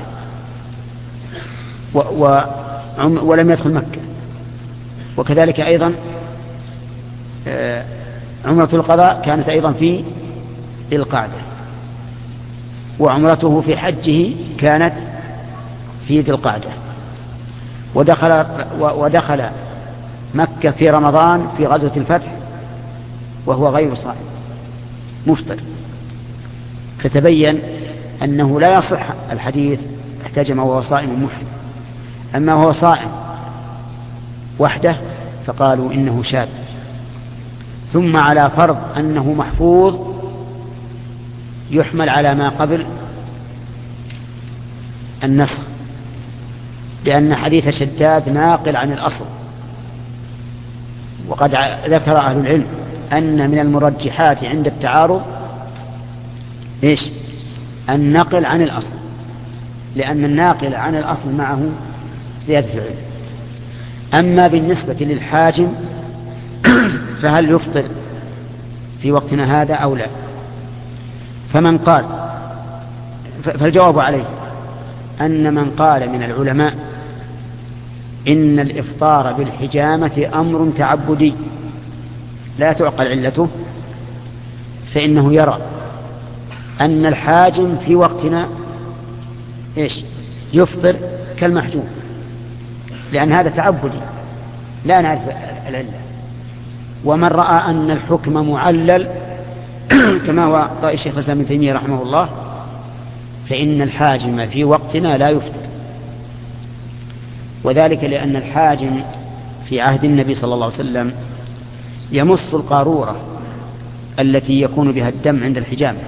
و و ولم يدخل مكة. وكذلك أيضا عمرة القضاء كانت أيضا في ذي القعدة، وعمرته في حجه كانت في ذي القعدة، ودخل, ودخل مكة في رمضان في غزوة الفتح وهو غير صائم مفطر. فتبين أنه لا يصح الحديث احتجم وهو صائم محرم. أما هو صائم وحده فقالوا إنه شاذ. ثم على فرض أنه محفوظ يحمل على ما قبل النسخ، لأن حديث شداد ناقل عن الأصل، وقد ذكر أهل العلم أن من المرجحات عند التعارض إيش؟ النقل عن الأصل، لأن الناقل عن الأصل معه زيادة العلم. أما بالنسبة للحاجم فهل يفطر في وقتنا هذا أو لا؟ فمن قال فالجواب عليه أن من قال من العلماء إن الإفطار بالحجامة أمر تعبدي لا تعقل علته، فإنه يرى أن الحاجم في وقتنا إيش؟ يفطر كالمحجوم، لأن هذا تعبدي لا نعرف العلة. ومن رأى أن الحكم معلل كما هو رأي الشيخ الإسلام ابن تيمية رحمه الله فإن الحاجم في وقتنا لا يفطر، وذلك لأن الحاجم في عهد النبي صلى الله عليه وسلم يمص القارورة التي يكون بها الدم عند الحجامة.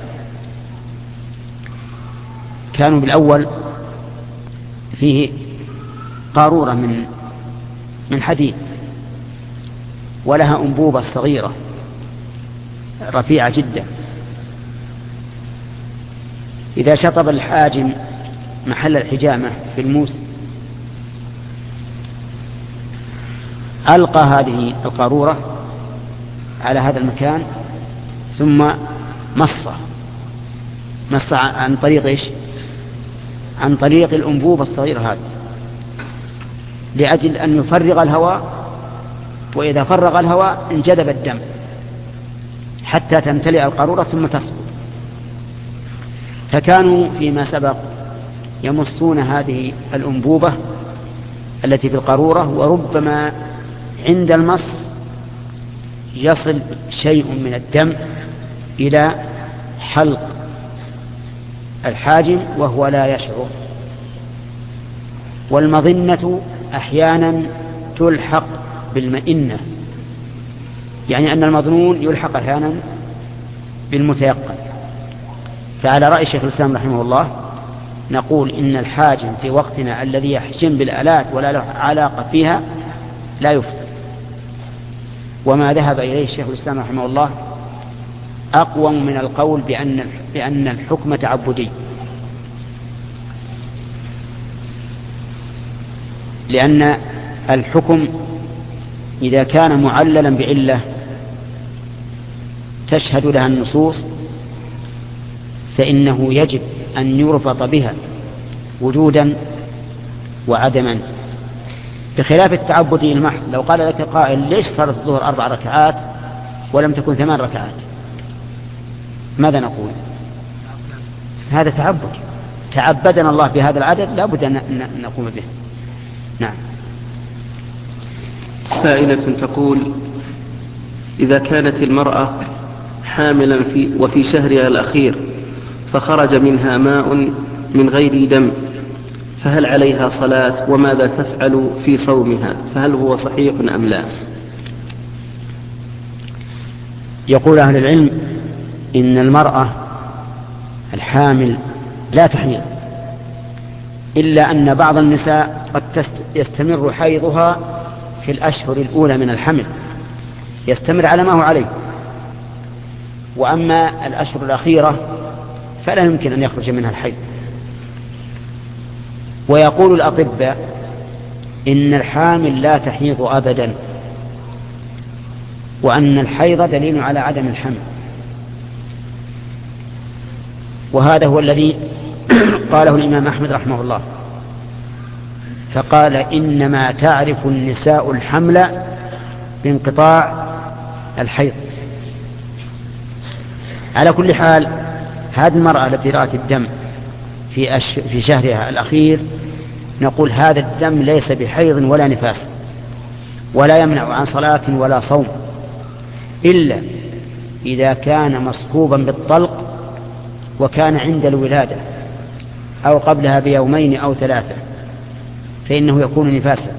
كانوا بالأول فيه قارورة من من حديد ولها أنبوبة صغيرة رفيعة جدا، إذا شطب الحاجم محل الحجامة في الموس ألقى هذه القارورة على هذا المكان ثم مصه مص عن طريق إيش؟ عن طريق الأنبوب الصغير هذا لأجل أن يفرغ الهواء، وإذا فرغ الهواء انجذب الدم حتى تمتلئ القارورة ثم تسقط. فكانوا فيما سبق يمصون هذه الأنبوبة التي في القارورة، وربما عند المص يصل شيء من الدم إلى حلق الحاجم وهو لا يشعر. والمظنة أحيانا تلحق بالمئنة، يعني أن المظنون يلحق أحيانا بالمتيقن. فعلى رأي شيخ الإسلام رحمه الله نقول إن الحاجم في وقتنا الذي يحجم بالآلات ولا له علاقة فيها لا يفطر. وما ذهب إليه شيخ الإسلام رحمه الله أقوم من القول بأن بأن الحكم تعبدي، لأن الحكم إذا كان معللا بعلة تشهد لها النصوص فإنه يجب أن يربط بها وجودا وعدما، بخلاف التعبدي المحض. لو قال لك قائل ليش صارت الظهر أربع ركعات ولم تكن ثمان ركعات، ماذا نقول؟ هذا تعبد، تعبدنا الله بهذا العدد لا بد أن نقوم به. نعم. سائلة تقول: إذا كانت المرأة حاملا في وفي شهرها الأخير فخرج منها ماء من غير دم، فهل عليها صلاة؟ وماذا تفعل في صومها؟ فهل هو صحيح أم لا؟ يقول أهل العلم إن المرأة الحامل لا تحيض، إلا أن بعض النساء قد يستمر حيضها في الأشهر الأولى من الحمل، يستمر على ما هو عليه، وأما الأشهر الأخيرة فلا يمكن أن يخرج منها الحيض. ويقول الأطباء إن الحامل لا تحيض أبدا، وأن الحيض دليل على عدم الحمل، وهذا هو الذي قاله الإمام أحمد رحمه الله، فقال: إنما تعرف النساء الحمل بانقطاع الحيض. على كل حال هذه المرأة التي رأت الدم في, أش... في شهرها الأخير نقول هذا الدم ليس بحيض ولا نفاس، ولا يمنع عن صلاة ولا صوم، إلا إذا كان مصحوبا بالطلق وكان عند الولادة أو قبلها بيومين أو ثلاثة، فإنه يكون نفاسا،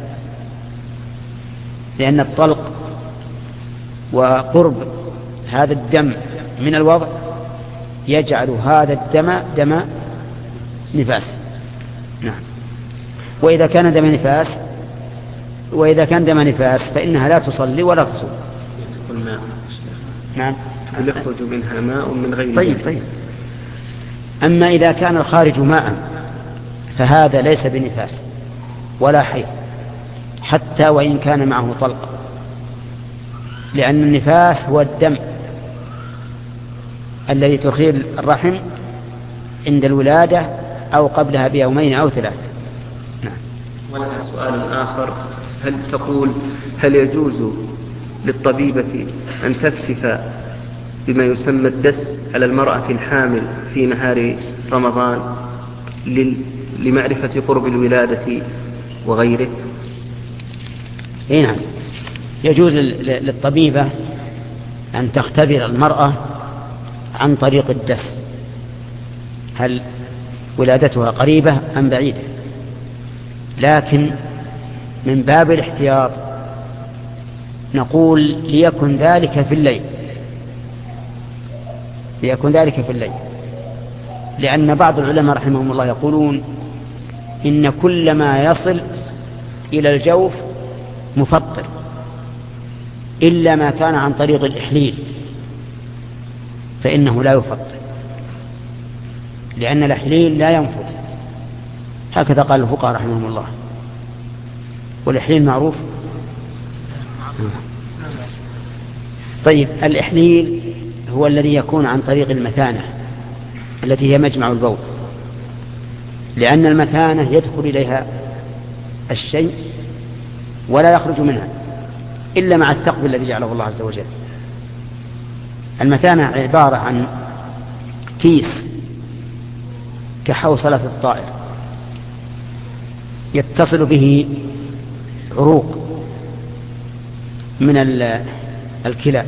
لأن الطلق وقرب هذا الدم من الوضع يجعل هذا الدم دم نفاس. نعم. وإذا كان دم نفاس وإذا كان دم نفاس فإنها لا تصلي ولا تصوم. نعم. يخرج منها ماء من غير طيب طيب. أما إذا كان الخارج ماء فهذا ليس بنفاس ولا حيض، حتى وإن كان معه طلق، لأن النفاس هو الدم الذي تخيل الرحم عند الولادة أو قبلها بيومين أو ثلاثة. نعم. ولها سؤال آخر: هل تقول هل يجوز للطبيبة أن تكشف بما يسمى الدس على المرأة الحامل في نهار رمضان لمعرفة قرب الولادة وغيره؟ نعم، يجوز للطبيبة أن تختبر المرأة عن طريق الدس هل ولادتها قريبة أم بعيدة، لكن من باب الاحتياط نقول ليكن ذلك في الليل، ليكن ذلك في الليل، لأن بعض العلماء رحمهم الله يقولون إن كل ما يصل إلى الجوف مفطر إلا ما كان عن طريق الإحليل فإنه لا يفطر، لأن الإحليل لا ينفذ هكذا قال الفقهاء رحمهم الله. والإحليل معروف. طيب الإحليل هو الذي يكون عن طريق المثانة التي هي مجمع البول، لأن المثانة يدخل إليها الشيء ولا يخرج منها إلا مع الثقب الذي جعله الله عز وجل. المثانة عبارة عن كيس كحوصلة الطائر يتصل به عروق من الكلى،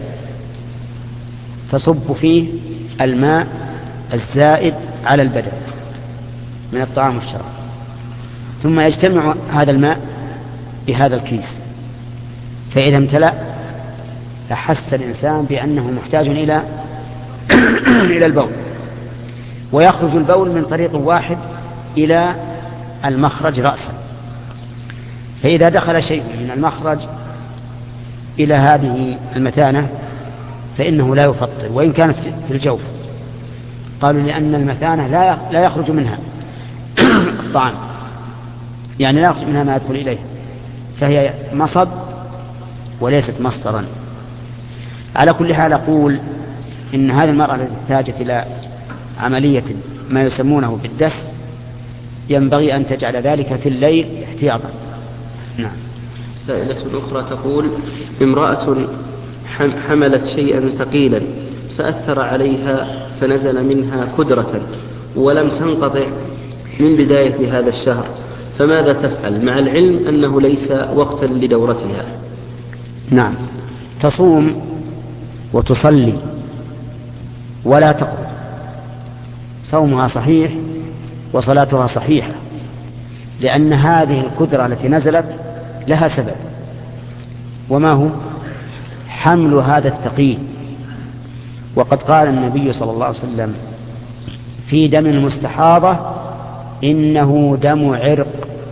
تصب فيه الماء الزائد على البدن من الطعام والشراب، ثم يجتمع هذا الماء بهذا الكيس، فإذا امتلأ فحس الإنسان بأنه محتاج إلى إلى البول، ويخرج البول من طريق واحد إلى المخرج رأسا. فإذا دخل شيء من المخرج إلى هذه المثانة فإنه لا يفطر وإن كانت في الجوف. قالوا لأن المثانة لا لا يخرج منها الطعام، يعني لا يخرج منها ما يدخل إليه، فهي مصب وليست مصدرا. على كل حال أقول إن هذه المرأة التي احتاجت إلى عملية ما يسمونه بالدس ينبغي أن تجعل ذلك في الليل احتياطا. نعم. سائلة أخرى تقول: امرأة حملت شيئا ثقيلا فأثر عليها فنزل منها كدرة ولم تنقطع من بداية هذا الشهر، فماذا تفعل مع العلم أنه ليس وقتا لدورتها؟ نعم، تصوم وتصلي ولا تقضي، صومها صحيح وصلاتها صحيحة، لأن هذه الكدرة التي نزلت لها سبب، وما هو حمل هذا الثقيل. وقد قال النبي صلى الله عليه وسلم في دم المستحاضة إنه دم عرق،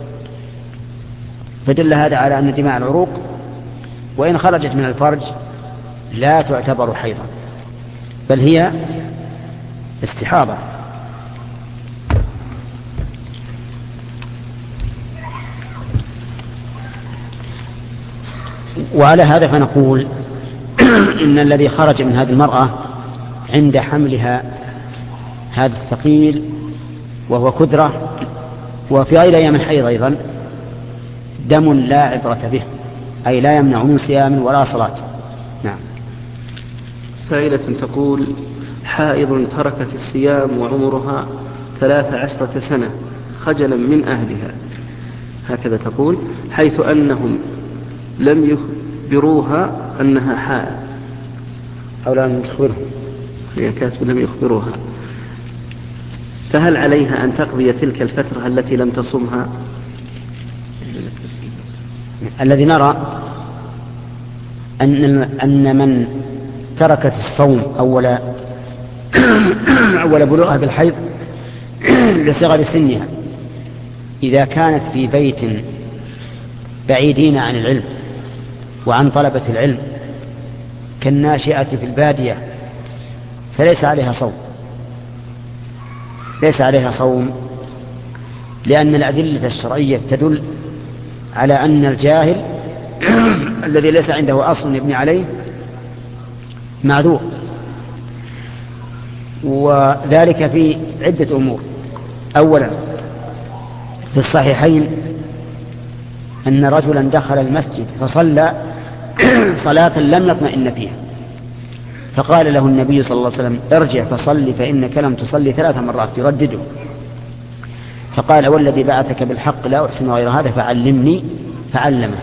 فدل هذا على أن دماء العروق وإن خرجت من الفرج لا تعتبر حيضا بل هي استحاضة. وعلى هذا فنقول إن الذي خرج من هذه المرأة عند حملها هذا الثقيل وهو كدرة وفي غير أيام الحيض أيضا دم لا عبرة به، أي لا يمنع من صيام ولا صلاة. نعم. سائلة تقول: حائض تركت الصيام وعمرها ثلاث عشرة سنة خجلا من أهلها، هكذا تقول، حيث أنهم لم يخبروها أنها حائض أو لم يخبرهم، هي كاتب لم يخبروها، فهل عليها أن تقضي تلك الفترة التي لم تصمها؟ الذي نرى أن أن من تركت الصوم أول أول بلوغها بالحيض لصغر سنها إذا كانت في بيت بعيدين عن العلم وعن طلبة العلم كالناشئة في البادية فليس عليها صوم، ليس عليها صوم لأن الأدلة الشرعية تدل على أن الجاهل الذي ليس عنده أصل يبني عليه معذور، وذلك في عدة أمور. أولا في الصحيحين أن رجلا دخل المسجد فصلى صلاة لم يطمئن فيها، فقال له النبي صلى الله عليه وسلم: ارجع فصلي فإنك لم تصلي ثلاث مرات، يردده. فقال: والذي بعثك بالحق لا أحسن غير هذا فعلمني، فعلمه،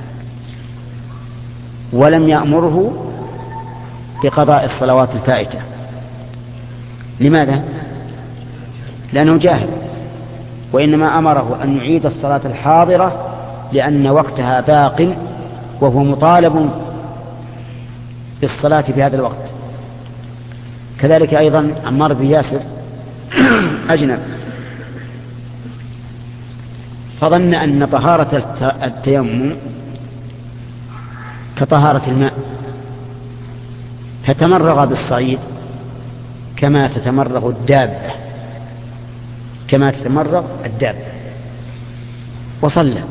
ولم يأمره بقضاء الصلوات الفائتة. لماذا؟ لأنه جاهل، وإنما أمره أن يعيد الصلاة الحاضرة لأن وقتها باق وهو مطالب بالصلاة في هذا الوقت. كذلك أيضا عمار بن ياسر أجنب فظن أن طهارة التيمم كطهارة الماء فتمرغ بالصعيد كما تتمرغ الدابة كما تتمرغ الدابة وصلى.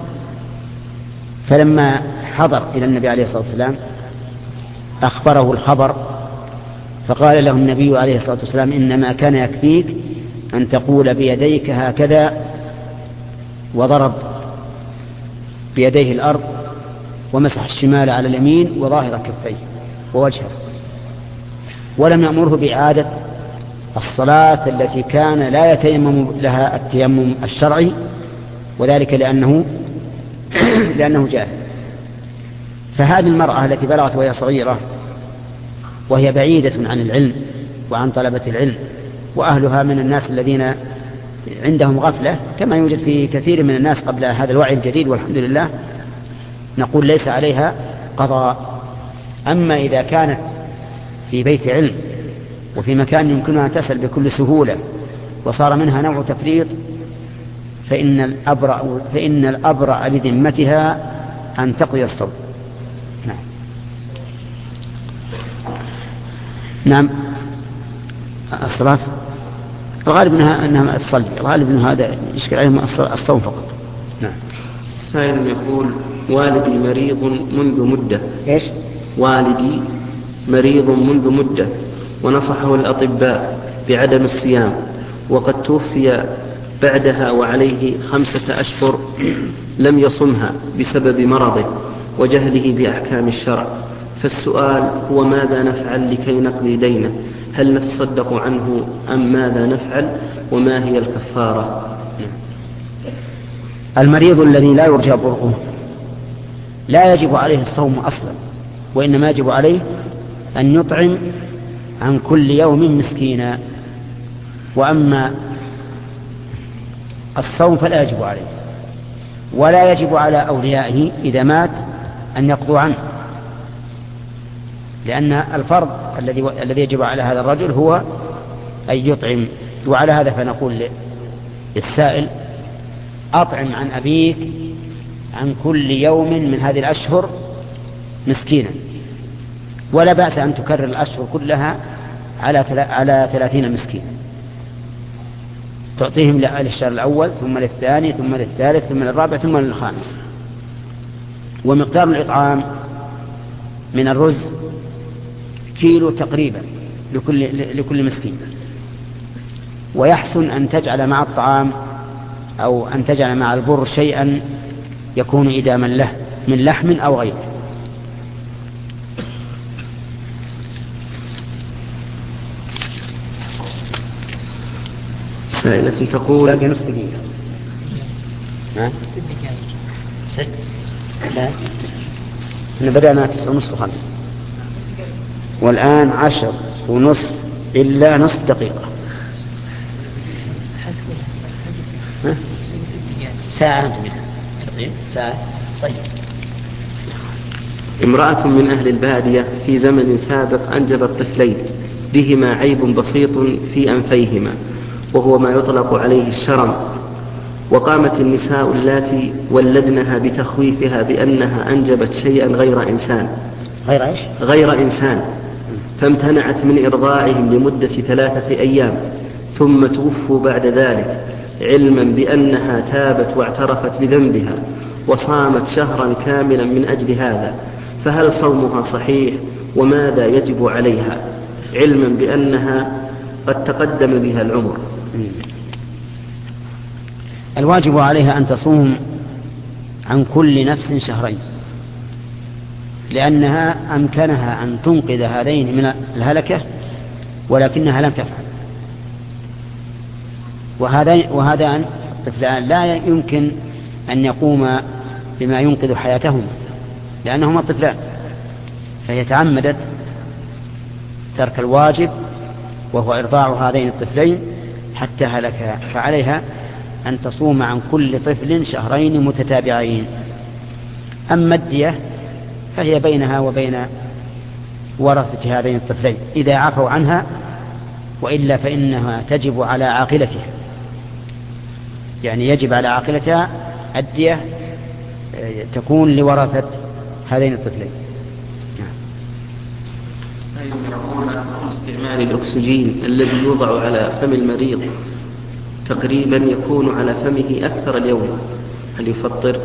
فلما حضر إلى النبي عليه الصلاة والسلام أخبره الخبر، فقال له النبي عليه الصلاة والسلام: إنما كان يكفيك أن تقول بيديك هكذا، وضرب بيديه الأرض ومسح الشمال على اليمين وظاهر كفيه ووجهه، ولم يأمره بإعادة الصلاة التي كان لا يتيمم لها التيمم الشرعي، وذلك لأنه لأنه جاهل. فهذه المرأة التي بلغت وهي صغيرة وهي بعيدة عن العلم وعن طلبة العلم، وأهلها من الناس الذين عندهم غفلة كما يوجد في كثير من الناس قبل هذا الوعي الجديد والحمد لله، نقول ليس عليها قضاء. أما إذا كانت في بيت علم وفي مكان يمكنها أن تسأل بكل سهولة وصار منها نوع تفريط، فإن الأبرأ, فإن الأبرأ بذمتها أن تقضي الصوم. نعم. نعم. الصلاة الغالب أنها, أنها تصلي، الغالب أنه هذا يشكل عليهم الصوم فقط. نعم. سائل يقول: والدي مريض منذ مدة. إيش؟ والدي مريض منذ مدة، ونصحه الأطباء بعدم الصيام، وقد توفي بعدها وعليه خمسة أشهر لم يصمها بسبب مرضه وجهله بأحكام الشرع. فالسؤال هو: ماذا نفعل لكي نقضي دينه؟ هل نتصدق عنه أم ماذا نفعل؟ وما هي الكفارة؟ المريض الذي لا يرجى برؤه لا يجب عليه الصوم أصلا، وإنما يجب عليه أن يطعم عن كل يوم مسكينا. وأما الصوم فلا يجب عليه، ولا يجب على أوليائه إذا مات أن يقضوا عنه، لأن الفرض الذي الذي يجب على هذا الرجل هو أن يطعم. وعلى هذا فنقول للسائل: أطعم عن أبيك عن كل يوم من هذه الأشهر مسكينا، ولا بأس أن تكرر الأشهر كلها على على ثلاثين مسكين، تعطيهم للشهر الأول ثم للثاني ثم للثالث ثم للرابع ثم للخامس. ومقدار الإطعام من الرز كيلو تقريبا لكل لكل مسكين. ويحسن أن تجعل مع الطعام أو أن تجعل مع البر شيئا يكون إداما له من لحم أو غيره. سائلة تقول: باقي نص دقيقة. ها؟ ست؟ لا، احنا بدأنا تسعة ونصف وخمس، والآن عشر ونصف إلا نصف دقيقة. ها؟ ساعة أنت منها. ساعة. طيب. امرأة من أهل البادية في زمن سابق أنجبت طفلين بهما عيب بسيط في أنفيهما، وهو ما يطلق عليه الشرم. وقامت النساء اللاتي ولدنها بتخويفها بأنها أنجبت شيئا غير إنسان غير إيش؟ غير إنسان فامتنعت من إرضاعهم لمدة ثلاثة أيام، ثم توفوا بعد ذلك، علما بأنها تابت واعترفت بذنبها وصامت شهرا كاملا من أجل هذا، فهل صومها صحيح؟ وماذا يجب عليها، علما بأنها قد تقدم بها العمر؟ الواجب عليها أن تصوم عن كل نفس شهرين، لأنها أمكنها أن تنقذ هذين من الهلكة ولكنها لم تفعل. وهذان الطفلان لا يمكن أن يقوم بما ينقذ حياتهما لأنهما الطفلان، فهي تعمدت ترك الواجب وهو إرضاع هذين الطفلين حتى هلكا، فعليها أن تصوم عن كل طفل شهرين متتابعين. أما الدية فهي بينها وبين ورثة هذين الطفلين إذا عفوا عنها، وإلا فإنها تجب على عاقلتها، يعني يجب على عاقلتها الدية تكون لورثة هذين الطفلين. استعمال الأكسجين الذي يوضع على فم المريض تقريبا يكون على فمه أكثر اليوم، هل يفطر؟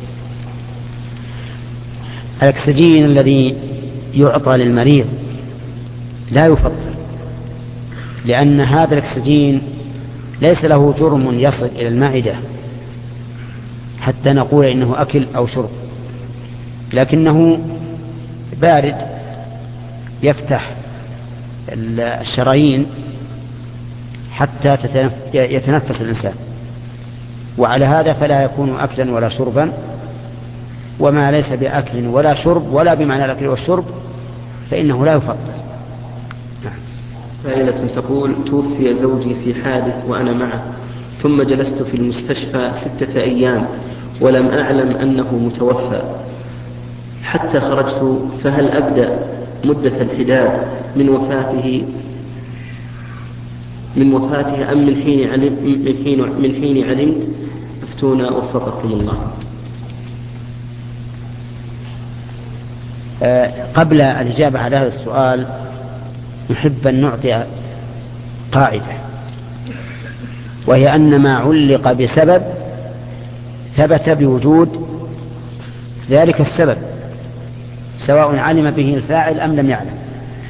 الأكسجين الذي يعطى للمريض لا يفطر، لأن هذا الأكسجين ليس له جرم يصل إلى المعدة حتى نقول إنه أكل أو شرب، لكنه بارد يفتح الشرايين حتى يتنفس الإنسان، وعلى هذا فلا يكون أكلا ولا شربا، وما ليس بأكل ولا شرب ولا بمعنى الأكل والشرب فإنه لا يفطر. سائلة تقول: توفي زوجي في حادث وأنا معه، ثم جلست في المستشفى ستة أيام ولم أعلم أنه متوفى حتى خرجت، فهل أبدأ مدة الحداد من وفاته من وفاته أم من حين علم من حين من حين علمت؟ افتونا وفقكم الله. قبل الإجابة على هذا السؤال نحب أن نعطي قاعدة، وهي أن ما علق بسبب ثبت بوجود ذلك السبب سواء علم به الفاعل أم لم يعلم.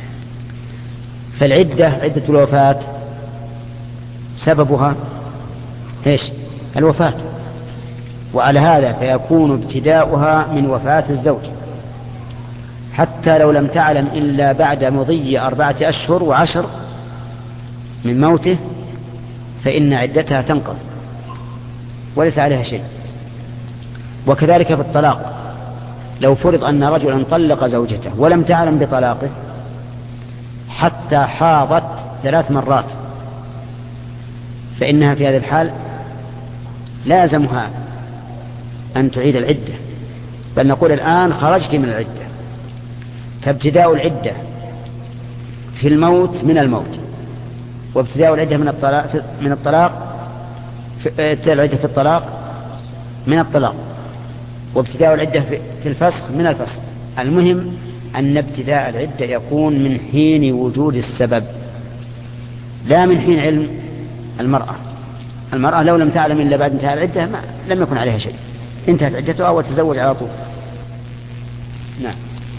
فالعدة عدة الوفاة سببها إيش؟ الوفاة، وعلى هذا فيكون ابتداؤها من وفاة الزوج حتى لو لم تعلم إلا بعد مضي أربعة أشهر وعشر من موته، فإن عدتها تنقض وليس عليها شيء. وكذلك في الطلاق، لو فرض أن رجلا طلق زوجته ولم تعلم بطلاقه حتى حاضت ثلاث مرات، فإنها في هذا الحال لازمها أن تعيد العدة، بل نقول الآن خرجت من العدة. فابتداء العدة في الموت من الموت، وابتداء العدة من الطلاق من الطلاق ابتداء العدة في الطلاق من الطلاق، وابتداء العدة في الفسخ من الفسخ. المهم أن ابتداء العدة يكون من حين وجود السبب لا من حين علم المرأة. المرأة لو لم تعلم إلا بعد انتهاء العدة ما لم يكن عليها شيء، انتهت عدتها وتزوج على طول. نعم.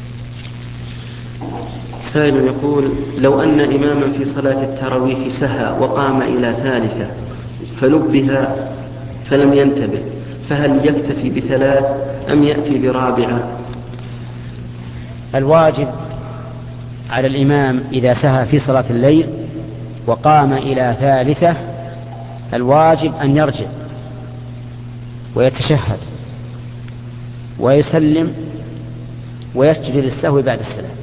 سائل يقول: لو أن إماما في صلاة التراويح سهى وقام إلى ثالثة فنبه فلم ينتبه، فهل يكتفي بثلاث أم يأتي برابعة؟ الواجب على الإمام إذا سهى في صلاة الليل وقام إلى ثالثة الواجب أن يرجع ويتشهد ويسلم ويسجد للسهو بعد السلام.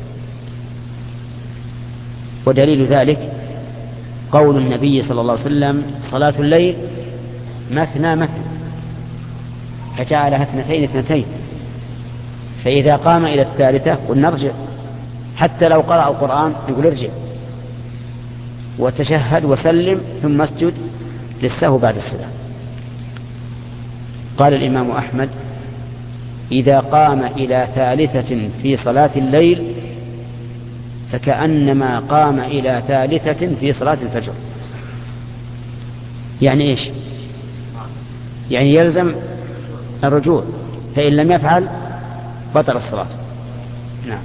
ودليل ذلك قول النبي صلى الله عليه وسلم: صلاة الليل مثنى مثنى، فجعلها اثنتين اثنتين. فإذا قام إلى الثالثة قلنا ارجع، حتى لو قرأ القرآن نقول ارجع وتشهد وسلم ثم اسجد للسهو بعد السلام. قال الإمام أحمد: إذا قام إلى ثالثة في صلاة الليل فكأنما قام إلى ثالثة في صلاة الفجر. يعني إيش؟ يعني يلزم الرجوع، فإن لم يفعل بطل الصلاة. نعم.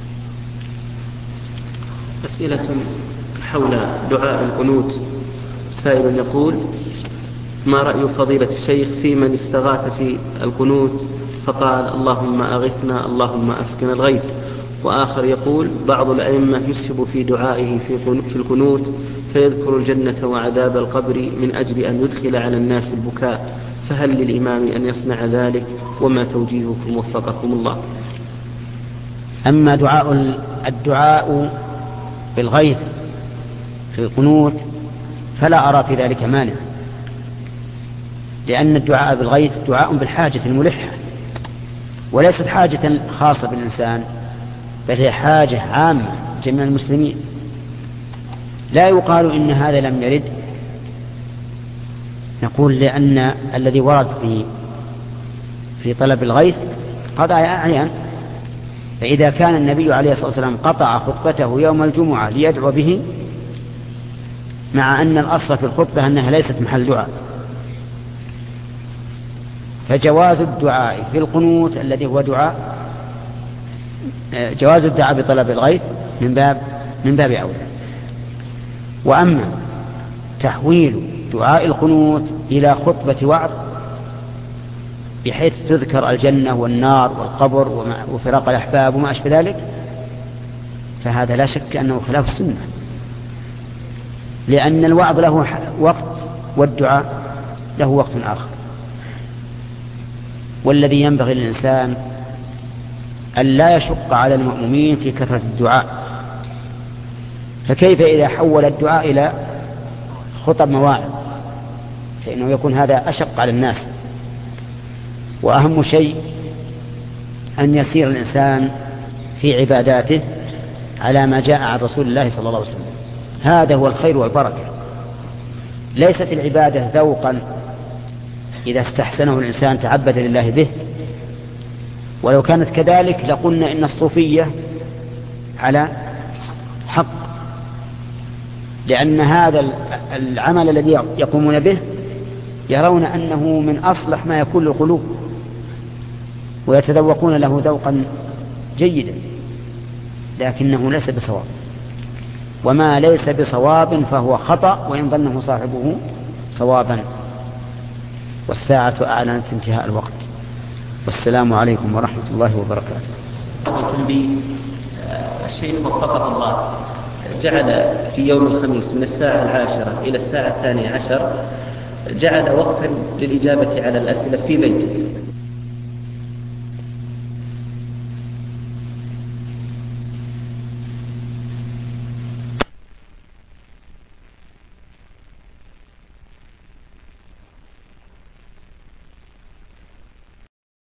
أسئلة حول دعاء القنوت. سائل يقول: ما رأي فضيلة الشيخ في من استغاث في القنوت فقال: اللهم أغثنا اللهم أسكن الغيث؟ وآخر يقول: بعض الأئمة يسهب في دعائه في القنوت فيذكر الجنة وعذاب القبر من أجل أن يدخل على الناس البكاء، فهل للإمام أن يصنع ذلك؟ وما توجيهكم وفقكم الله؟ أما دعاء الدعاء بالغيث في القنوت فلا أرى في ذلك مانع، لأن الدعاء بالغيث دعاء بالحاجة الملحة، وليست حاجة خاصة بالإنسان، بل هي حاجة عامة جميع المسلمين. لا يقال إن هذا لم يرد، نقول لأن الذي ورد في في طلب الغيث قضايا أعيان. فإذا كان النبي عليه الصلاة والسلام قطع خطبته يوم الجمعة ليدعو به، مع أن الأصل في الخطبة أنها ليست محل دعاء، فجواز الدعاء في القنوت الذي هو دعاء جواز الدعاء بطلب الغيث من باب من باب أولى. وأما تحويل دعاء القنوت إلى خطبة وعظ بحيث تذكر الجنة والنار والقبر وفراق الأحباب وما أشبه ذلك، فهذا لا شك أنه خلاف السنة، لأن الوعظ له وقت والدعاء له وقت آخر. والذي ينبغي للإنسان أن لا يشق على المؤمنين في كثرة الدعاء، فكيف إذا حول الدعاء إلى خطب مواعظ، فإنه يكون هذا أشق على الناس. وأهم شيء أن يسير الإنسان في عباداته على ما جاء عن رسول الله صلى الله عليه وسلم، هذا هو الخير والبركة. ليست العبادة ذوقا إذا استحسنه الإنسان تعبد لله به، ولو كانت كذلك لقلنا إن الصوفية على حق، لأن هذا العمل الذي يقومون به يرون أنه من أصلح ما يكون للقلوب ويتذوقون له ذوقا جيدا، لكنه ليس بصواب، وما ليس بصواب فهو خطأ وإن ظنه صاحبه صوابا. والساعة أعلنت انتهاء الوقت، والسلام عليكم ورحمة الله وبركاته. تنبيه الشيخ وفقه الله جعل في يوم الخميس من الساعة العاشرة إلى الساعة الثانية عشر جعل وقتا للإجابة على الأسئلة في بيته،